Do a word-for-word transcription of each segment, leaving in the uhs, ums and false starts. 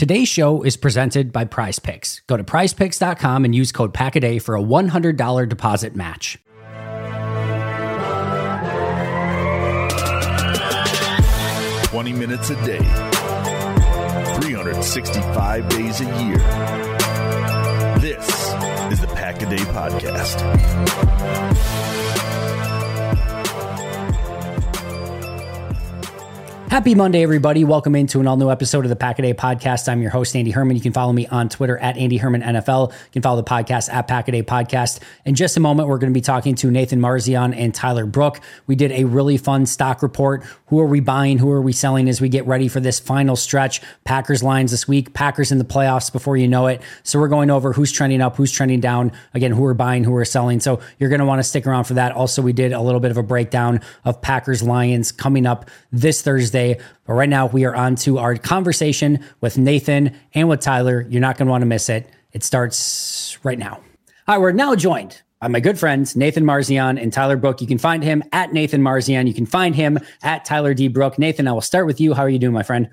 Today's show is presented by Prize Picks. Go to prize picks dot com and use code PACKADAY for a one hundred dollars deposit match. twenty minutes a day, three hundred sixty-five days a year. This is the Pack a Day Podcast. Happy Monday, everybody. Welcome into an all-new episode of the Pack a Day Podcast. I'm your host, Andy Herman. You can follow me on Twitter at Andy Herman N F L. You can follow the podcast at Pack a Day Podcast. In just a moment, we're going to be talking to Nathan Marzion and Tyler Brook. We did a really fun stock report. Who are we buying? Who are we selling as we get ready for this final stretch? Packers lines this week. Packers in the playoffs before you know it. So we're going over who's trending up, who's trending down. Again, who are buying, who are selling. So you're going to want to stick around for that. Also, we did a little bit of a breakdown of Packers Lions coming up this Thursday. But right now, we are on to our conversation with Nathan and with Tyler. You're not going to want to miss it. It starts right now. All right, we're now joined by my good friends, Nathan Marzion and Tyler Brook. You can find him at Nathan Marzion. You can find him at Tyler D. Brook. Nathan, I will start with you. How are you doing, my friend?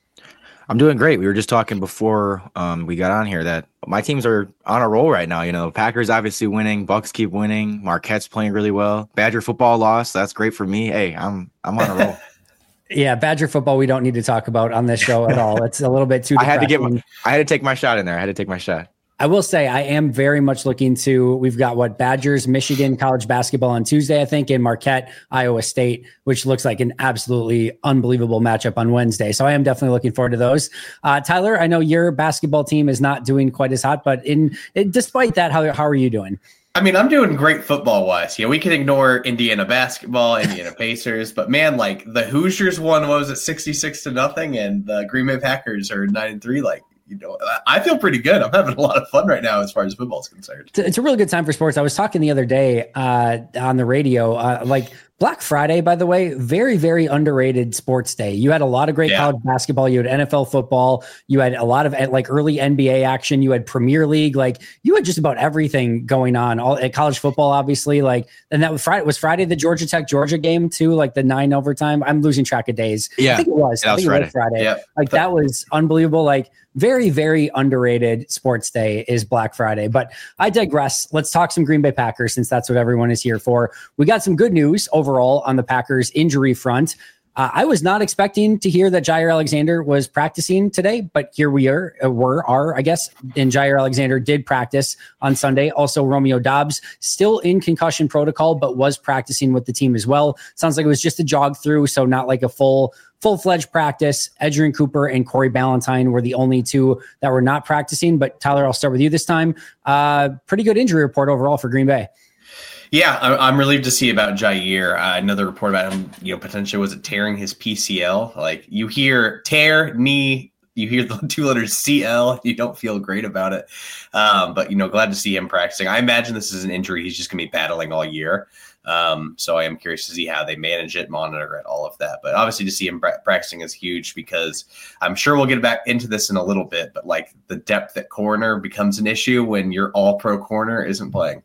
I'm doing great. We were just talking before um, we got on here that my teams are on a roll right now. You know, Packers obviously winning, Bucks keep winning, Marquette's playing really well. Badger football lost. That's great for me. Hey, I'm I'm on a roll. Yeah, Badger football we don't need to talk about on this show at all. It's a little bit too depressing. I had to get my, I had to take my shot in there. I had to take my shot. I will say I am very much looking to, we've got what, Badgers, Michigan college basketball on Tuesday, I think, and Marquette, Iowa State, which looks like an absolutely unbelievable matchup on Wednesday. So I am definitely looking forward to those. Uh, Tyler, I know your basketball team is not doing quite as hot, but in, in despite that, how, how are you doing? I mean, I'm doing great football-wise. Yeah, we can ignore Indiana basketball, Indiana Pacers, but man, like the Hoosiers won, what was it, sixty-six to nothing, and the Green Bay Packers are nine and three. Like, you know, I feel pretty good. I'm having a lot of fun right now as far as football is concerned. It's a really good time for sports. I was talking the other day uh, on the radio, uh, like Black Friday, by the way, very, very underrated sports day. You had a lot of great yeah. college basketball. You had N F L football. You had a lot of like early N B A action. You had Premier League. Like you had just about everything going on. All at college football, obviously. Like, and that was Friday. Was Friday the Georgia Tech Georgia game too? Like the nine overtime. I'm losing track of days. Yeah, I think it was. Yeah, I think was it was Friday. Yeah. Like that was unbelievable. Like. Very, very underrated sports day is Black Friday. But I digress. Let's talk some Green Bay Packers since that's what everyone is here for. We got some good news overall on the Packers injury front. Uh, I was not expecting to hear that Jaire Alexander was practicing today, but here we are, uh, were, are, I guess, and Jaire Alexander did practice on Sunday. Also, Romeo Doubs still in concussion protocol, but was practicing with the team as well. Sounds like it was just a jog through, so not like a full full-fledged practice. Edgerrin Cooper and Corey Ballantyne were the only two that were not practicing, but Tyler, I'll start with you this time. Uh, pretty good injury report overall for Green Bay. Yeah, I'm relieved to see about Jaire. Uh, another report about him, you know, potentially was it tearing his P C L? Like you hear tear, knee, you hear the two letters C L, you don't feel great about it. Um, but, you know, glad to see him practicing. I imagine this is an injury he's just going to be battling all year. Um, so I am curious to see how they manage it, monitor it, all of that. But obviously to see him pra- practicing is huge because I'm sure we'll get back into this in a little bit. But like the depth at corner becomes an issue when your all pro corner isn't playing.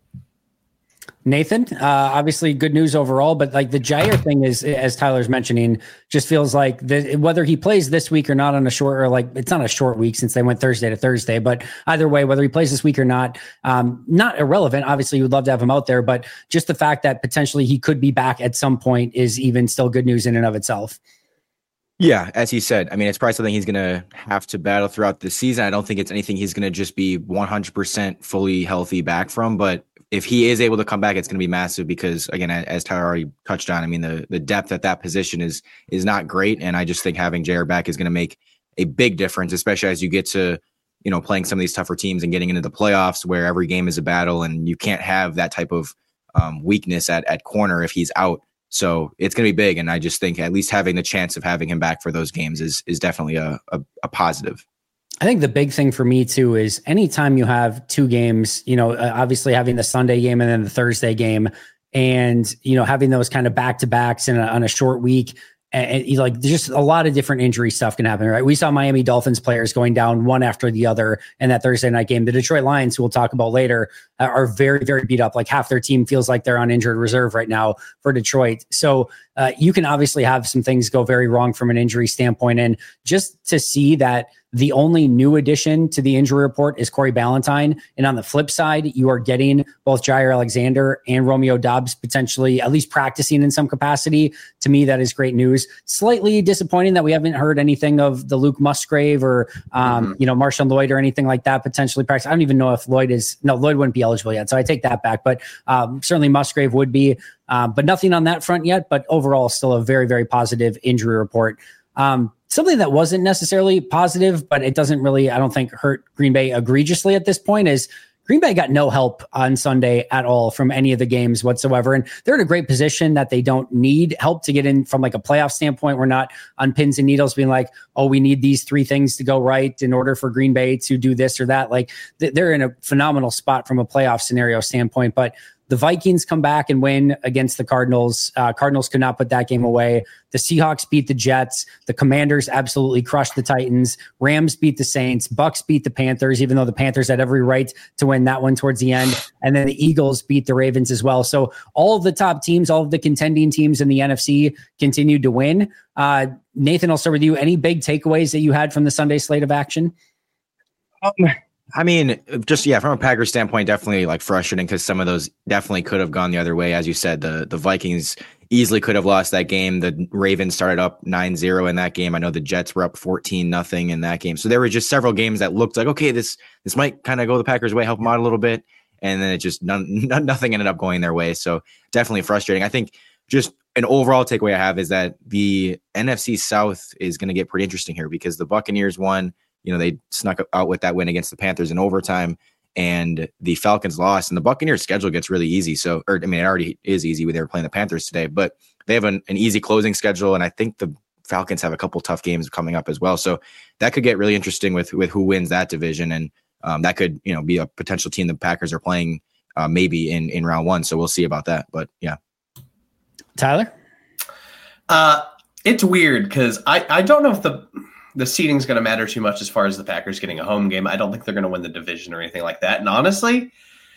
Nathan, uh, obviously good news overall, but like the Jaire thing is, as Tyler's mentioning, just feels like the, whether he plays this week or not on a short, or like it's not a short week since they went Thursday to Thursday, but either way, whether he plays this week or not, um, not irrelevant. Obviously, you would love to have him out there, but just the fact that potentially he could be back at some point is even still good news in and of itself. Yeah, as he said, I mean, it's probably something he's going to have to battle throughout the season. I don't think it's anything he's going to just be one hundred percent fully healthy back from, but if he is able to come back, it's going to be massive because, again, as Tyler already touched on, I mean, the, the depth at that position is is not great. And I just think having Jaire back is going to make a big difference, especially as you get to, you know, playing some of these tougher teams and getting into the playoffs where every game is a battle and you can't have that type of um, weakness at, at corner if he's out. So it's going to be big. And I just think at least having the chance of having him back for those games is is definitely a, a, a positive. I think the big thing for me too is anytime you have two games, you know, uh, obviously having the Sunday game and then the Thursday game, and you know having those kind of back to backs in a, on a short week, and, and like just a lot of different injury stuff can happen. Right? We saw Miami Dolphins players going down one after the other in that Thursday night game. The Detroit Lions, who we'll talk about later, uh, are very very beat up. Like half their team feels like they're on injured reserve right now for Detroit. So uh, you can obviously have some things go very wrong from an injury standpoint, and just to see that. The only new addition to the injury report is Corey Ballantyne. And on the flip side, you are getting both Jair Alexander and Romeo Doubs potentially at least practicing in some capacity. To me, that is great news. Slightly disappointing that we haven't heard anything of the Luke Musgrave or, um, mm-hmm. you know, Marshawn Lloyd or anything like that potentially practice. I don't even know if Lloyd is, no, Lloyd wouldn't be eligible yet. So I take that back, but um, certainly Musgrave would be, uh, but nothing on that front yet. But overall, still a very, very positive injury report. Um, something that wasn't necessarily positive, but it doesn't really, I don't think, hurt Green Bay egregiously at this point is Green Bay got no help on Sunday at all from any of the games whatsoever. And they're in a great position that they don't need help to get in from like a playoff standpoint. We're not on pins and needles being like, oh, we need these three things to go right in order for Green Bay to do this or that. Like they're in a phenomenal spot from a playoff scenario standpoint, but the Vikings come back and win against the Cardinals. Uh, Cardinals could not put that game away. The Seahawks beat the Jets. The Commanders absolutely crushed the Titans. Rams beat the Saints. Bucks beat the Panthers, even though the Panthers had every right to win that one towards the end. And then the Eagles beat the Ravens as well. So all of the top teams, all of the contending teams in the N F C continued to win. Uh, Nathan, I'll start with you. Any big takeaways that you had from the Sunday slate of action? Um, I mean, just, yeah, from a Packers standpoint, definitely like frustrating because some of those definitely could have gone the other way. As you said, the, the Vikings easily could have lost that game. The Ravens started up nine zero in that game. I know the Jets were up fourteen nothing in that game. So there were just several games that looked like, okay, this this might kind of go the Packers' way, help them out a little bit. And then it just, none, nothing ended up going their way. So definitely frustrating. I think just an overall takeaway I have is that the N F C South is going to get pretty interesting here because the Buccaneers won. You know, they snuck out with that win against the Panthers in overtime, and the Falcons lost. And the Buccaneers' schedule gets really easy. So, or I mean, it already is easy when they were playing the Panthers today, but they have an, an easy closing schedule. And I think the Falcons have a couple tough games coming up as well. So that could get really interesting with with who wins that division, and um, that could, you know, be a potential team the Packers are playing uh, maybe in in round one. So we'll see about that. But yeah, Tyler, uh, it's weird because I I don't know if the the seeding is going to matter too much as far as the Packers getting a home game. I don't think they're going to win the division or anything like that. And honestly,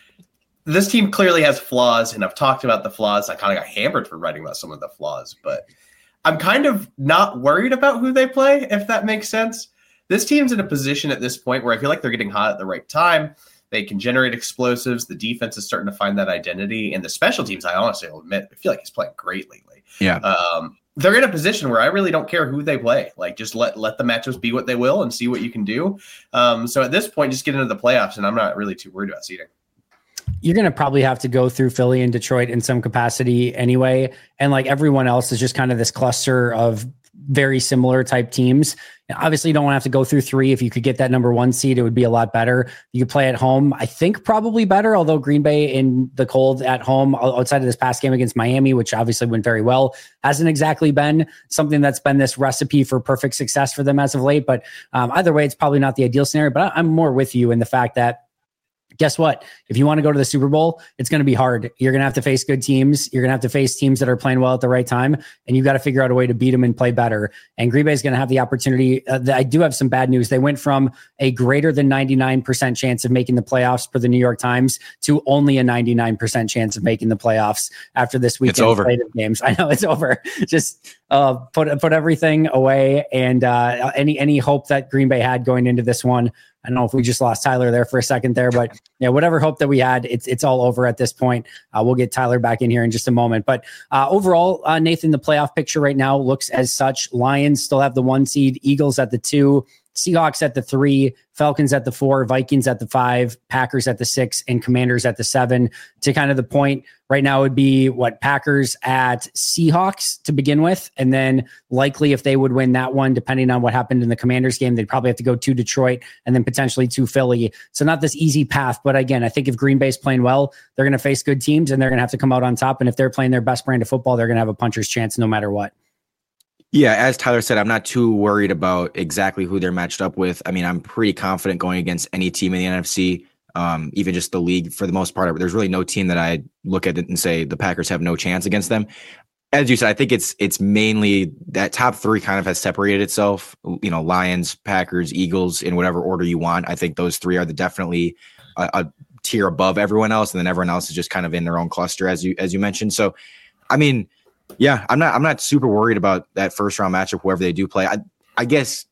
this team clearly has flaws, and I've talked about the flaws. I kind of got hammered for writing about some of the flaws, but I'm kind of not worried about who they play, if that makes sense. This team's in a position at this point where I feel like they're getting hot at the right time. They can generate explosives. The defense is starting to find that identity. And the special teams, I honestly will admit, I feel like he's playing great lately. Yeah. Um, they're in a position where I really don't care who they play. Like, just let let the matchups be what they will and see what you can do. Um, so at this point, just get into the playoffs, and I'm not really too worried about seeding. You're going to probably have to go through Philly and Detroit in some capacity anyway. And like everyone else is just kind of this cluster of very similar type teams. Obviously, you don't want to have to go through three. If you could get that number one seed, it would be a lot better. You could play at home, I think probably better, although Green Bay in the cold at home outside of this past game against Miami, which obviously went very well, hasn't exactly been something that's been this recipe for perfect success for them as of late. But um, either way, it's probably not the ideal scenario. But I'm more with you in the fact that, guess what? If you want to go to the Super Bowl, it's going to be hard. You're going to have to face good teams. You're going to have to face teams that are playing well at the right time, and you've got to figure out a way to beat them and play better. And Green Bay is going to have the opportunity. Uh, I do have some bad news. They went from a greater than ninety-nine percent chance of making the playoffs per the New York Times to only a ninety-nine percent chance of making the playoffs after this weekend. It's over. Slate of games. I know it's over. Just uh, put put everything away, and uh, any any hope that Green Bay had going into this one. I don't know if we just lost Tyler there for a second there, but yeah, whatever hope that we had, it's it's all over at this point. Uh, we'll get Tyler back in here in just a moment. But uh, overall, uh, Nathan, the playoff picture right now looks as such. Lions still have the one seed, Eagles at the two, Seahawks at the three, Falcons at the four, Vikings at the five, Packers at the six, and Commanders at the seven. To kind of the point right now would be what Packers at Seahawks to begin with. And then likely if they would win that one, depending on what happened in the Commanders game, they'd probably have to go to Detroit and then potentially to Philly. So not this easy path. But again, I think if Green Bay's playing well, they're going to face good teams and they're going to have to come out on top. And if they're playing their best brand of football, they're going to have a puncher's chance no matter what. Yeah, as Tyler said, I'm not too worried about exactly who they're matched up with. I mean, I'm pretty confident going against any team in the N F C, um, even just the league for the most part. There's really no team that I look at it and say the Packers have no chance against them. As you said, I think it's it's mainly that top three kind of has separated itself. You know, Lions, Packers, Eagles, in whatever order you want. I think those three are the definitely a, a tier above everyone else, and then everyone else is just kind of in their own cluster, as you as you mentioned. So, I mean. Yeah, I'm not I'm not super worried about that first round matchup, whoever they do play. I I guess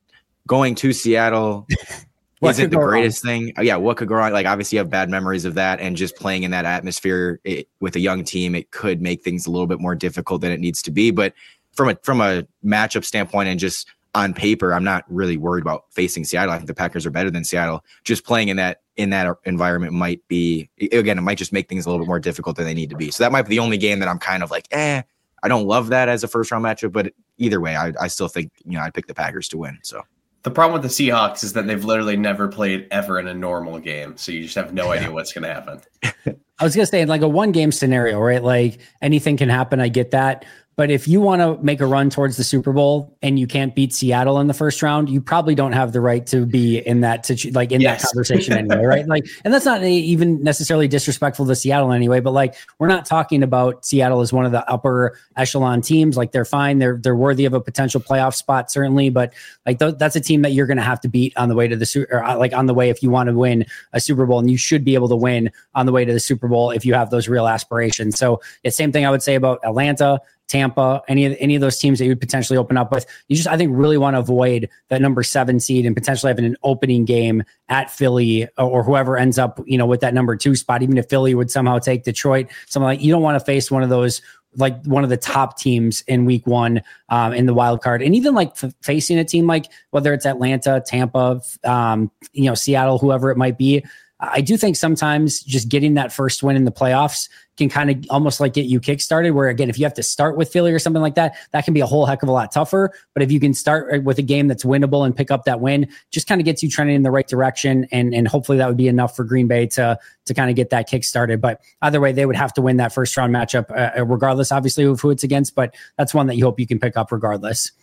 going to Seattle isn't the greatest wrong? thing. Yeah, what could go wrong? Like, obviously, you have bad memories of that, and just playing in that atmosphere it, with a young team, it could make things a little bit more difficult than it needs to be. But from a from a matchup standpoint and just on paper, I'm not really worried about facing Seattle. I think the Packers are better than Seattle. Just playing in that in that environment might be, again, it might just make things a little bit more difficult than they need to be. So that might be the only game that I'm kind of like, eh, I don't love that as a first round matchup, but either way, I, I still think, you know, I'd pick the Packers to win. So the problem with the Seahawks is that they've literally never played ever in a normal game. So you just have no yeah. idea what's going to happen. I was going to say, in like a one game scenario, right? Like anything can happen. I get that. But if you want to make a run towards the Super Bowl and you can't beat Seattle in the first round, you probably don't have the right to be in that, situ- like in yes. that conversation anyway, right? Like, and that's not a, even necessarily disrespectful to Seattle anyway. But like, we're not talking about Seattle as one of the upper echelon teams. Like, they're fine, they're they're worthy of a potential playoff spot, certainly. But like, th- that's a team that you're going to have to beat on the way to the Super, or like on the way if you want to win a Super Bowl, and you should be able to win on the way to the Super Bowl if you have those real aspirations. So it's same thing I would say about Atlanta, Tampa, any of any of those teams that you would potentially open up with. You just, I think, really want to avoid that number seven seed and potentially having an opening game at Philly or, or whoever ends up, you know, with that number two spot. Even if Philly would somehow take Detroit, something like, you don't want to face one of those, like one of the top teams in week one um, in the wild card. And even like f- facing a team like whether it's Atlanta, Tampa, um, you know, Seattle, whoever it might be. I do think sometimes just getting that first win in the playoffs can kind of almost like get you kickstarted, where again, if you have to start with Philly or something like that, that can be a whole heck of a lot tougher. But if you can start with a game that's winnable and pick up that win, just kind of gets you trending in the right direction. And, and hopefully that would be enough for Green Bay to, to kind of get that kick started. But either way, they would have to win that first round matchup, uh, regardless, obviously, of who it's against. But that's one that you hope you can pick up regardless.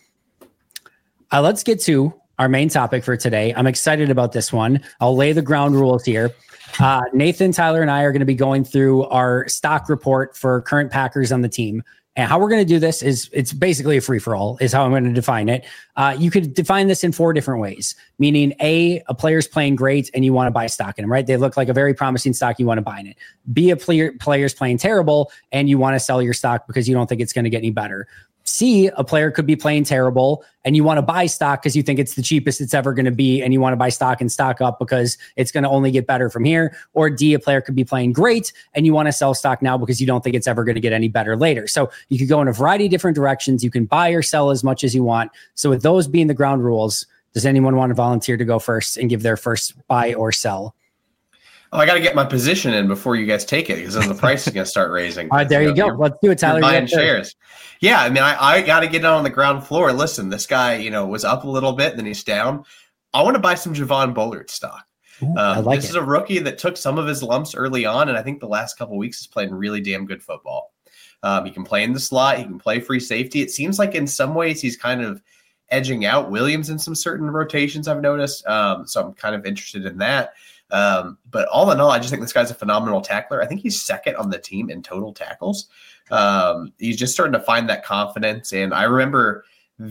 Uh, let's get to our main topic for today. I'm excited about this one. I'll lay the ground rules here. Uh, Nathan, Tyler, and I are going to be going through our stock report for current Packers on the team. And how we're going to do this is it's basically a free-for-all is how I'm going to define it. Uh, you could define this in four different ways, meaning A, a player's playing great and you want to buy stock in them, right? They look like a very promising stock. You want to buy in it. B, a player player's playing terrible and you want to sell your stock because you don't think it's going to get any better. C, a player could be playing terrible and you want to buy stock because you think it's the cheapest it's ever going to be and you want to buy stock and stock up because it's going to only get better from here. Or D, a player could be playing great and you want to sell stock now because you don't think it's ever going to get any better later. So you could go in a variety of different directions. You can buy or sell as much as you want. So with those being the ground rules, does anyone want to volunteer to go first and give their first buy or sell? Oh, I got to get my position in before you guys take it because then the price is going to start raising. All right, there you, know, you go. Let's do it, Tyler. Buying shares. Yeah, I mean, I, I got to get on the ground floor. Listen, this guy, you know, was up a little bit, then he's down. I want to buy some Javon Bullard stock. Ooh, um, I like this it. is a rookie that took some of his lumps early on, and I think the last couple of weeks has played really damn good football. Um, he can play in the slot. He can play free safety. It seems like in some ways he's kind of edging out Williams in some certain rotations I've noticed. Um, so I'm kind of interested in that. Um, but all in all, I just think this guy's a phenomenal tackler. I think he's second on the team in total tackles. Um, he's just starting to find that confidence. And I remember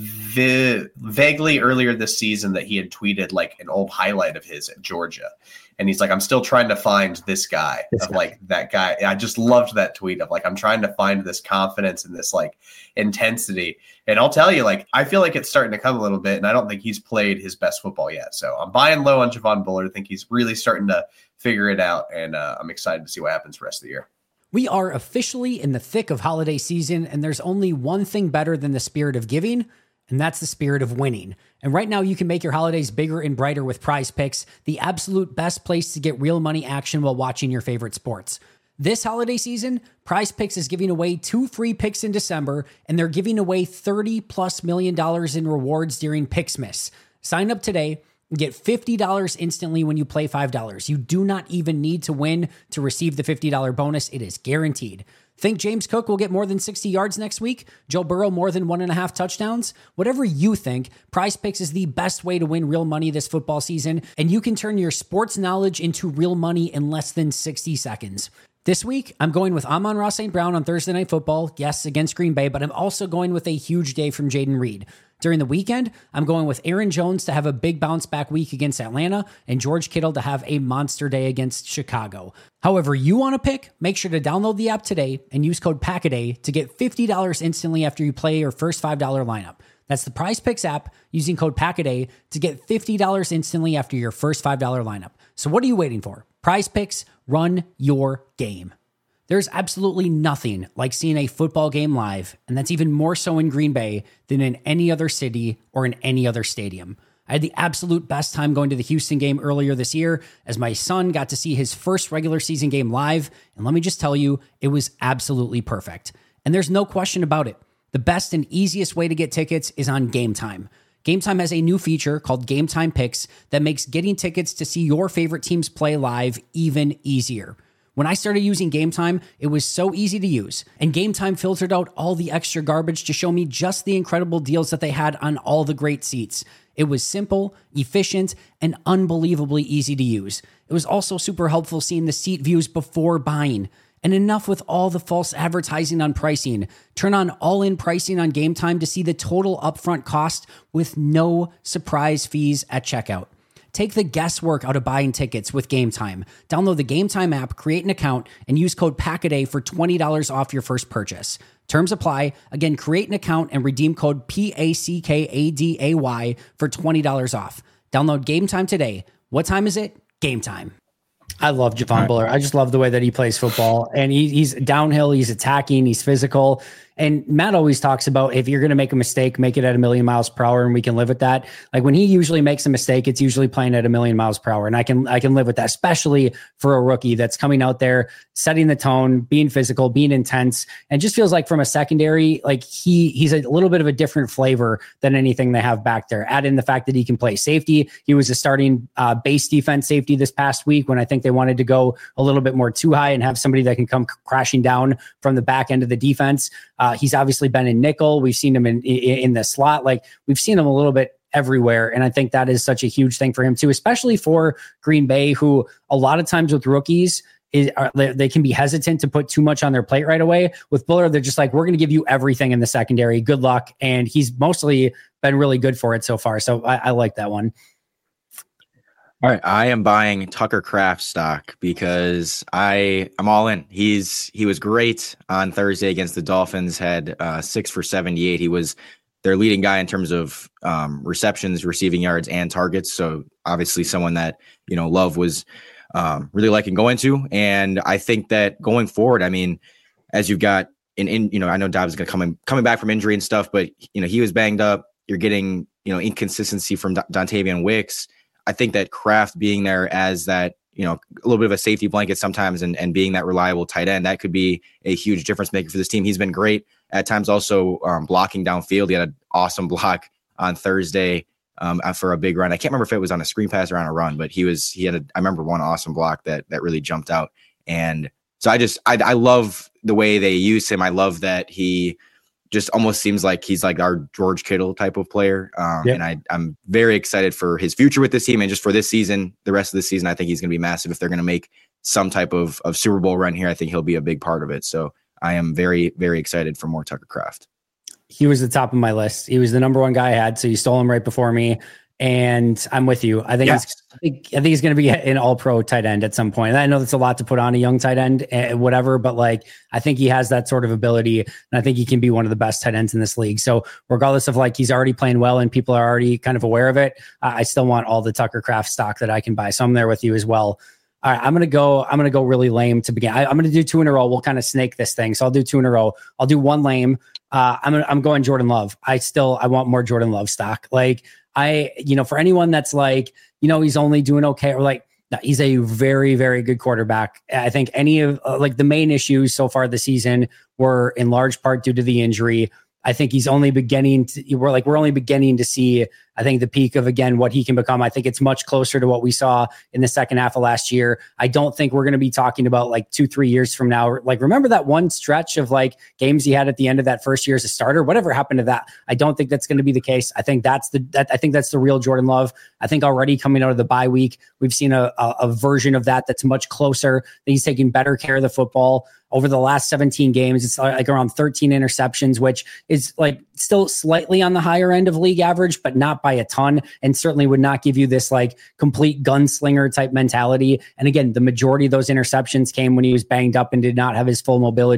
vi- vaguely earlier this season that he had tweeted like an old highlight of his at Georgia. And he's like, I'm still trying to find this guy this of guy. like that guy. I just loved that tweet of like, I'm trying to find this confidence and this like intensity. And I'll tell you, like, I feel like it's starting to come a little bit, and I don't think he's played his best football yet. So I'm buying low on Javon Bullard. I think he's really starting to figure it out. And uh, I'm excited to see what happens the rest of the year. We are officially in the thick of holiday season, and there's only one thing better than the spirit of giving, and that's the spirit of winning. And right now you can make your holidays bigger and brighter with Prize Picks, the absolute best place to get real money action while watching your favorite sports. This holiday season, Prize Picks is giving away two free picks in December, and they're giving away thirty plus million dollars in rewards during Pixmas. Sign up today and get fifty dollars instantly when you play five dollars. You do not even need to win to receive the fifty dollars bonus. It is guaranteed. Think James Cook will get more than sixty yards next week? Joe Burrow more than one and a half touchdowns? Whatever you think, Prize Picks is the best way to win real money this football season, and you can turn your sports knowledge into real money in less than sixty seconds. This week, I'm going with Amon-Ra Saint Brown on Thursday Night Football, yes, against Green Bay, but I'm also going with a huge day from Jaden Reed. During the weekend, I'm going with Aaron Jones to have a big bounce back week against Atlanta and George Kittle to have a monster day against Chicago. However you want to pick, make sure to download the app today and use code PACKADAY to get fifty dollars instantly after you play your first five dollars lineup. That's the Prize Picks app using code PACKADAY to get fifty dollars instantly after your first five dollars lineup. So what are you waiting for? Prize Picks, run your game. There's absolutely nothing like seeing a football game live, and that's even more so in Green Bay than in any other city or in any other stadium. I had the absolute best time going to the Houston game earlier this year as my son got to see his first regular season game live, and let me just tell you, it was absolutely perfect. And there's no question about it. The best and easiest way to get tickets is on Game Time. Game Time has a new feature called Game Time Picks that makes getting tickets to see your favorite teams play live even easier. When I started using Game Time, it was so easy to use, and Game Time filtered out all the extra garbage to show me just the incredible deals that they had on all the great seats. It was simple, efficient, and unbelievably easy to use. It was also super helpful seeing the seat views before buying. And enough with all the false advertising on pricing. Turn on all-in pricing on Game Time to see the total upfront cost with no surprise fees at checkout. Take the guesswork out of buying tickets with Game Time. Download the Game Time app, create an account, and use code PACKADAY for twenty dollars off your first purchase. Terms apply. Again, create an account and redeem code P A C K A D A Y for twenty dollars off. Download Game Time today. What time is it? Game Time. I love Javon Bullard. I just love the way that he plays football, and he, he's downhill, he's attacking, he's physical. And Matt always talks about if you're going to make a mistake, make it at a million miles per hour, and we can live with that. Like when he usually makes a mistake, it's usually playing at a million miles per hour, and I can I can live with that, especially for a rookie that's coming out there, setting the tone, being physical, being intense, and just feels like from a secondary, like he he's a little bit of a different flavor than anything they have back there. Add in the fact that he can play safety. He was a starting uh, base defense safety this past week when I think they wanted to go a little bit more too high and have somebody that can come crashing down from the back end of the defense. Uh, he's obviously been in nickel. We've seen him in, in in the slot. Like we've seen him a little bit everywhere. And I think that is such a huge thing for him too, especially for Green Bay, who a lot of times with rookies is are, they can be hesitant to put too much on their plate right away. With Bullard, they're just like, we're going to give you everything in the secondary. Good luck. And he's mostly been really good for it so far. So I, I like that one. All right, I am buying Tucker Kraft stock because I I'm all in. He's he was great on Thursday against the Dolphins. Had uh, six for seventy-eight. He was their leading guy in terms of um, receptions, receiving yards, and targets. So obviously, someone that you know Love was um, really liking going to. And I think that going forward, I mean, as you've got in, in you know, I know Dobbs is going to come in, coming back from injury and stuff, but you know he was banged up. You're getting you know inconsistency from D- Dontavian Wicks. I think that Kraft being there as that, you know, a little bit of a safety blanket sometimes and, and being that reliable tight end, that could be a huge difference maker for this team. He's been great at times also um, blocking downfield. He had an awesome block on Thursday um, for a big run. I can't remember if it was on a screen pass or on a run, but he was, he had a, I remember one awesome block that, that really jumped out. And so I just, I, I love the way they use him. I love that he just almost seems like he's like our George Kittle type of player. Um, yep. And I, I'm very excited for his future with this team and just for this season, the rest of the season. I think he's going to be massive. If they're going to make some type of, of Super Bowl run here, I think he'll be a big part of it. So I am very, very excited for more Tucker Kraft. He was the top of my list. He was the number one guy I had. So you stole him right before me. And I'm with you. I think yeah. he's, I think, I think he's going to be an all-pro tight end at some point. And I know that's a lot to put on a young tight end, uh, whatever, but like I think he has that sort of ability, and I think he can be one of the best tight ends in this league. So regardless of like he's already playing well and people are already kind of aware of it, uh, I still want all the Tucker Kraft stock that I can buy. So I'm there with you as well. All right, I'm gonna go. I'm gonna go really lame to begin. I, I'm gonna do two in a row. We'll kind of snake this thing. So I'll do two in a row. I'll do one lame. Uh, I'm gonna, I'm going Jordan Love. I still I want more Jordan Love stock. Like I, you know, for anyone that's like, you know, he's only doing okay, or like no, he's a very, very good quarterback. I think any of uh, like the main issues so far this season were in large part due to the injury. I think he's only beginning to, we're like, we're only beginning to see, I think, the peak of, again, what he can become. I think it's much closer to what we saw in the second half of last year. I don't think we're going to be talking about like two, three years from now. Like, remember that one stretch of like games he had at the end of that first year as a starter? Whatever happened to that? I don't think that's going to be the case. I think that's the, that, I think that's the real Jordan Love. I think already coming out of the bye week, we've seen a, a, a version of that that's much closer. That he's taking better care of the football. Over the last seventeen games, it's like around thirteen interceptions, which is like still slightly on the higher end of league average, but not by a ton, and certainly would not give you this like complete gunslinger type mentality. And again, the majority of those interceptions came when he was banged up and did not have his full mobility.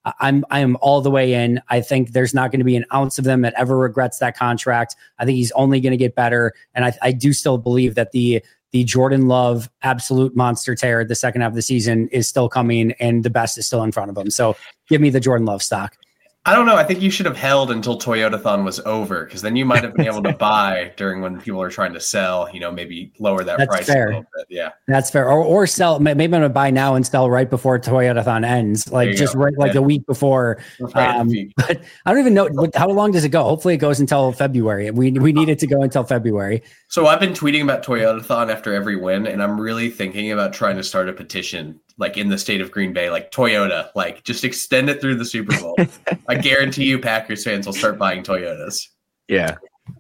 I'm I am all the way in. I think there's not going to be an ounce of them that ever regrets that contract. I think he's only going to get better, and I, I do still believe that the the Jordan Love absolute monster tear the second half of the season is still coming, and the best is still in front of him. So give me the Jordan Love stock. I don't know. I think you should have held until Toyotathon was over, because then you might have been able to buy during when people are trying to sell, you know, maybe lower that That's price fair. a little bit. Yeah. That's fair. Or or sell. Maybe I'm going to buy now and sell right before Toyotathon ends, like just go. right like yeah. the week before. Right um, but I don't even know how long does it go. Hopefully it goes until February. We we need it to go until February. So I've been tweeting about Toyotathon after every win, and I'm really thinking about trying to start a petition, like in the state of Green Bay, like Toyota, like just extend it through the Super Bowl. I guarantee you Packers fans will start buying Toyotas. Yeah.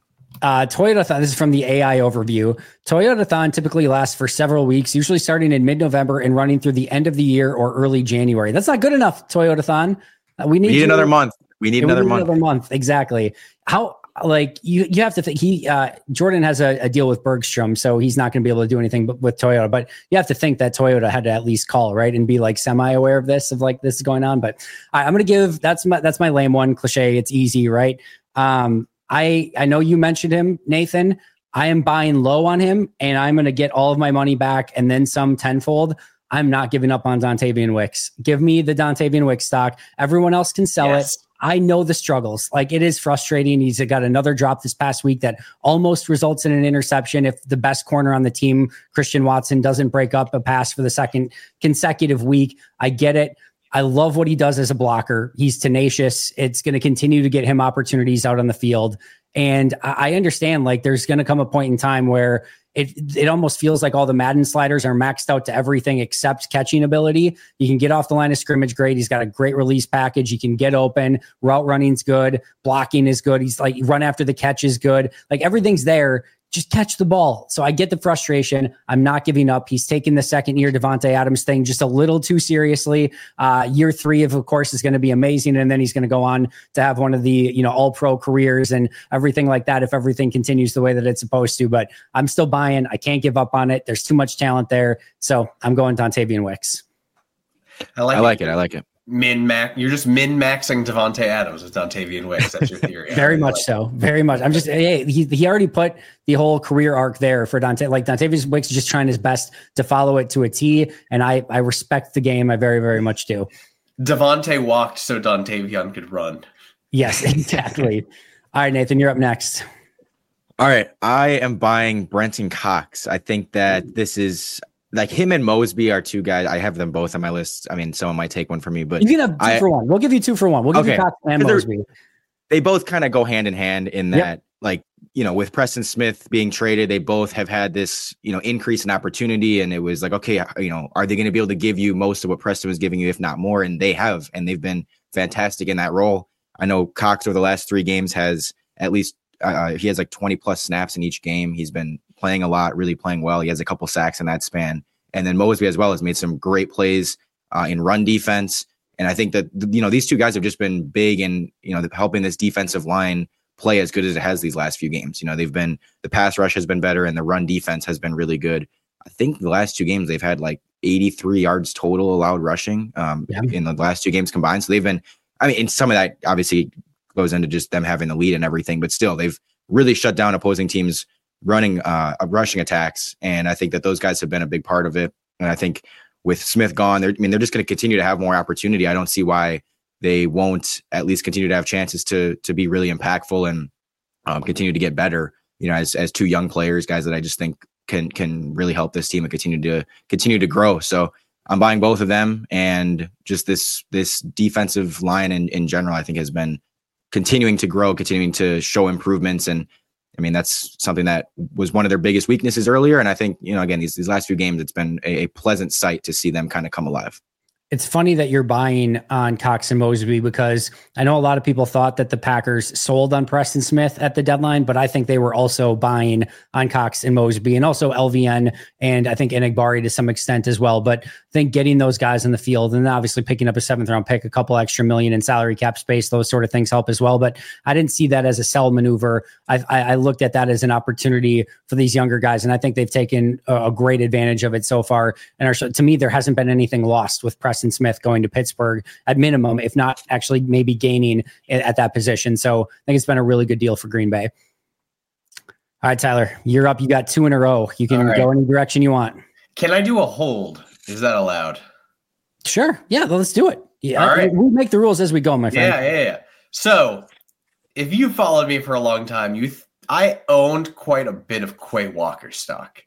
Uh, Toyotathon, this is from the A I overview. Toyotathon typically lasts for several weeks, usually starting in mid-November and running through the end of the year or early January. That's not good enough, Toyotathon. Uh, we need, we need to, another month. We need another we need month. Another month, exactly. How, like, you you have to think, he, uh, Jordan has a, a deal with Bergstrom, so he's not going to be able to do anything but with Toyota, but you have to think that Toyota had to at least call, right, and be like semi-aware of this, of like this is going on. But I, I'm going to give, that's my, that's my lame one, cliche. It's easy, right? Um, I, I know you mentioned him, Nathan. I am buying low on him, and I'm going to get all of my money back and then some tenfold. I'm not giving up on Dontavian Wicks. Give me the Dontavian Wicks stock. Everyone else can sell yes. it. I know the struggles. Like, it is frustrating. He's got another drop this past week that almost results in an interception. If the best corner on the team, Christian Watson, doesn't break up a pass for the second consecutive week, I get it. I love what he does as a blocker. He's tenacious. It's going to continue to get him opportunities out on the field. And I understand, like, there's going to come a point in time where it it almost feels like all the Madden sliders are maxed out to everything except catching ability. You can get off the line of scrimmage great. He's got a great release package. He can get open. Route running's good. Blocking is good. He's like, run after the catch is good. Like, everything's there. Just catch the ball. So I get the frustration. I'm not giving up. He's taking the second year Devontae Adams thing just a little too seriously. Uh, year three of, of course, is going to be amazing. And then he's going to go on to have one of the, you know, all pro careers and everything like that, if everything continues the way that it's supposed to. But I'm still buying. I can't give up on it. There's too much talent there. So I'm going Dontavian Wicks. I like, I like it. it. I like it. Min max, you're just min maxing Devontae Adams with Dontavian Wicks. That's your theory. Very much like so. Very much. I'm just, hey, he, he already put the whole career arc there for Dante. Like, Dontavian Wicks is just trying his best to follow it to a T. And I, I respect the game. I very, very much do. Devontae walked so Dontavian could run. Yes, exactly. All right, Nathan, you're up next. All right. I am buying Brenton Cox. I think that this is, like, him and Mosby are two guys. I have them both on my list. I mean, someone might take one for me, but you can have two I, for one. We'll give you two for one. We'll give okay. you Cox and Mosby. They both kind of go hand in hand in that, yep. like, you know, with Preston Smith being traded, they both have had this, you know, increase in opportunity. And it was like, okay, you know, are they going to be able to give you most of what Preston was giving you, if not more? And they have, and they've been fantastic in that role. I know Cox over the last three games has at least, uh, he has like twenty plus snaps in each game. He's been playing a lot, really playing well. He has a couple sacks in that span. And then Mosby as well has made some great plays uh, in run defense. And I think that, you know, these two guys have just been big in, you know, helping this defensive line play as good as it has these last few games. You know, they've been, the pass rush has been better and the run defense has been really good. I think the last two games they've had like eighty-three yards total allowed rushing um, yeah. in the last two games combined. So they've been, I mean, and some of that obviously goes into just them having the lead and everything, but still they've really shut down opposing teams running uh rushing attacks. And I think that those guys have been a big part of it. And I think with Smith gone, they're, I mean, they're just going to continue to have more opportunity. I don't see why they won't at least continue to have chances to, to be really impactful and um, continue to get better, you know, as, as two young players, guys that I just think can, can really help this team and continue to continue to grow. So I'm buying both of them. And just this, this defensive line in, in general, I think has been continuing to grow, continuing to show improvements. And I mean, that's something that was one of their biggest weaknesses earlier. And I think, you know, again, these, these last few games, it's been a, a pleasant sight to see them kind of come alive. It's funny that you're buying on Cox and Mosby, because I know a lot of people thought that the Packers sold on Preston Smith at the deadline, but I think they were also buying on Cox and Mosby, and also L V N, and I think Enagbari to some extent as well. But I think getting those guys in the field, and obviously picking up a seventh round pick, a couple extra million in salary cap space, those sort of things help as well. But I didn't see that as a sell maneuver. I, I, I looked at that as an opportunity for these younger guys, and I think they've taken a, a great advantage of it so far. And are, to me, there hasn't been anything lost with Preston Preston Smith going to Pittsburgh at minimum, if not actually maybe gaining at, at that position. So I think it's been a really good deal for Green Bay. All right, Tyler, you're up. You got two in a row. You can right. go any direction you want. Can I do a hold? Is that allowed? Sure. Yeah, let's do it. Yeah, all right. We'll make the rules as we go, my friend. Yeah, yeah, yeah. So if you followed me for a long time, you th- I owned quite a bit of Quay Walker stock.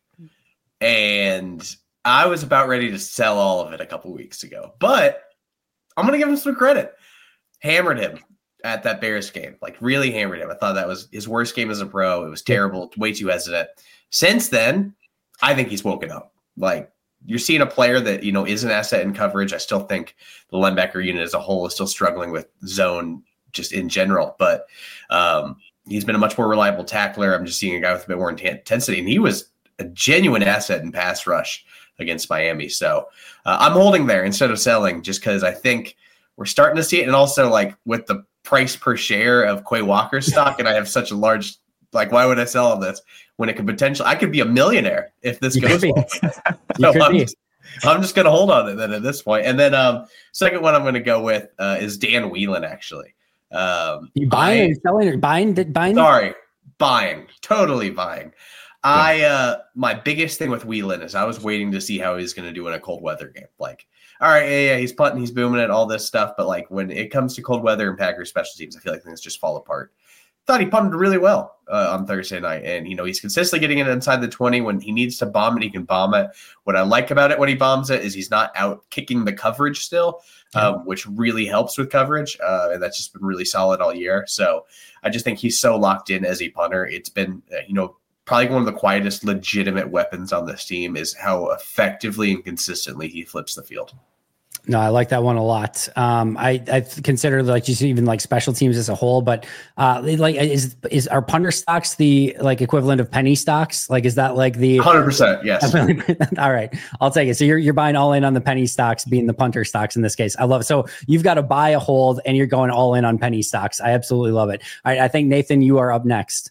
And I was about ready to sell all of it a couple weeks ago. But I'm going to give him some credit. Hammered him at that Bears game. Like, really hammered him. I thought that was his worst game as a pro. It was terrible. Way too hesitant. Since then, I think he's woken up. Like, you're seeing a player that, you know, is an asset in coverage. I still think the linebacker unit as a whole is still struggling with zone just in general. But um, he's been a much more reliable tackler. I'm just seeing a guy with a bit more intensity. And he was a genuine asset in pass rush against Miami. So uh, I'm holding there instead of selling just because I think we're starting to see it. And also, like, with the price per share of Quay Walker's stock, and I have such a large, like, why would I sell all this when it could potentially, I could be a millionaire if this you goes well. So I'm just, I'm just going to hold on to that at this point. And then um, second one I'm going to go with uh, is Dan Whelan, actually. Um, you buying and selling or buying, buying? Sorry, buying, totally buying. I, uh, my biggest thing with Whelan is I was waiting to see how he's going to do in a cold weather game. Like, all right, yeah, yeah, he's punting, he's booming it, all this stuff. But like when it comes to cold weather and Packers special teams, I feel like things just fall apart. Thought he punted really well uh, on Thursday night. And, you know, he's consistently getting it inside the twenty. When he needs to bomb it, he can bomb it. What I like about it when he bombs it is he's not out kicking the coverage still, um, mm-hmm. which really helps with coverage. Uh, and that's just been really solid all year. So I just think he's so locked in as a punter. It's been, uh, you know, probably one of the quietest legitimate weapons on this team is how effectively and consistently he flips the field. No, I like that one a lot. Um, I I consider like just even like special teams as a whole, but uh, like is is our punter stocks the like equivalent of penny stocks? Like is that like the one hundred percent? Yes. All right, I'll take it. So you're you're buying all in on the penny stocks, being the punter stocks in this case. I love it. So you've got to buy a hold, and you're going all in on penny stocks. I absolutely love it. All right, I think Nathan, you are up next.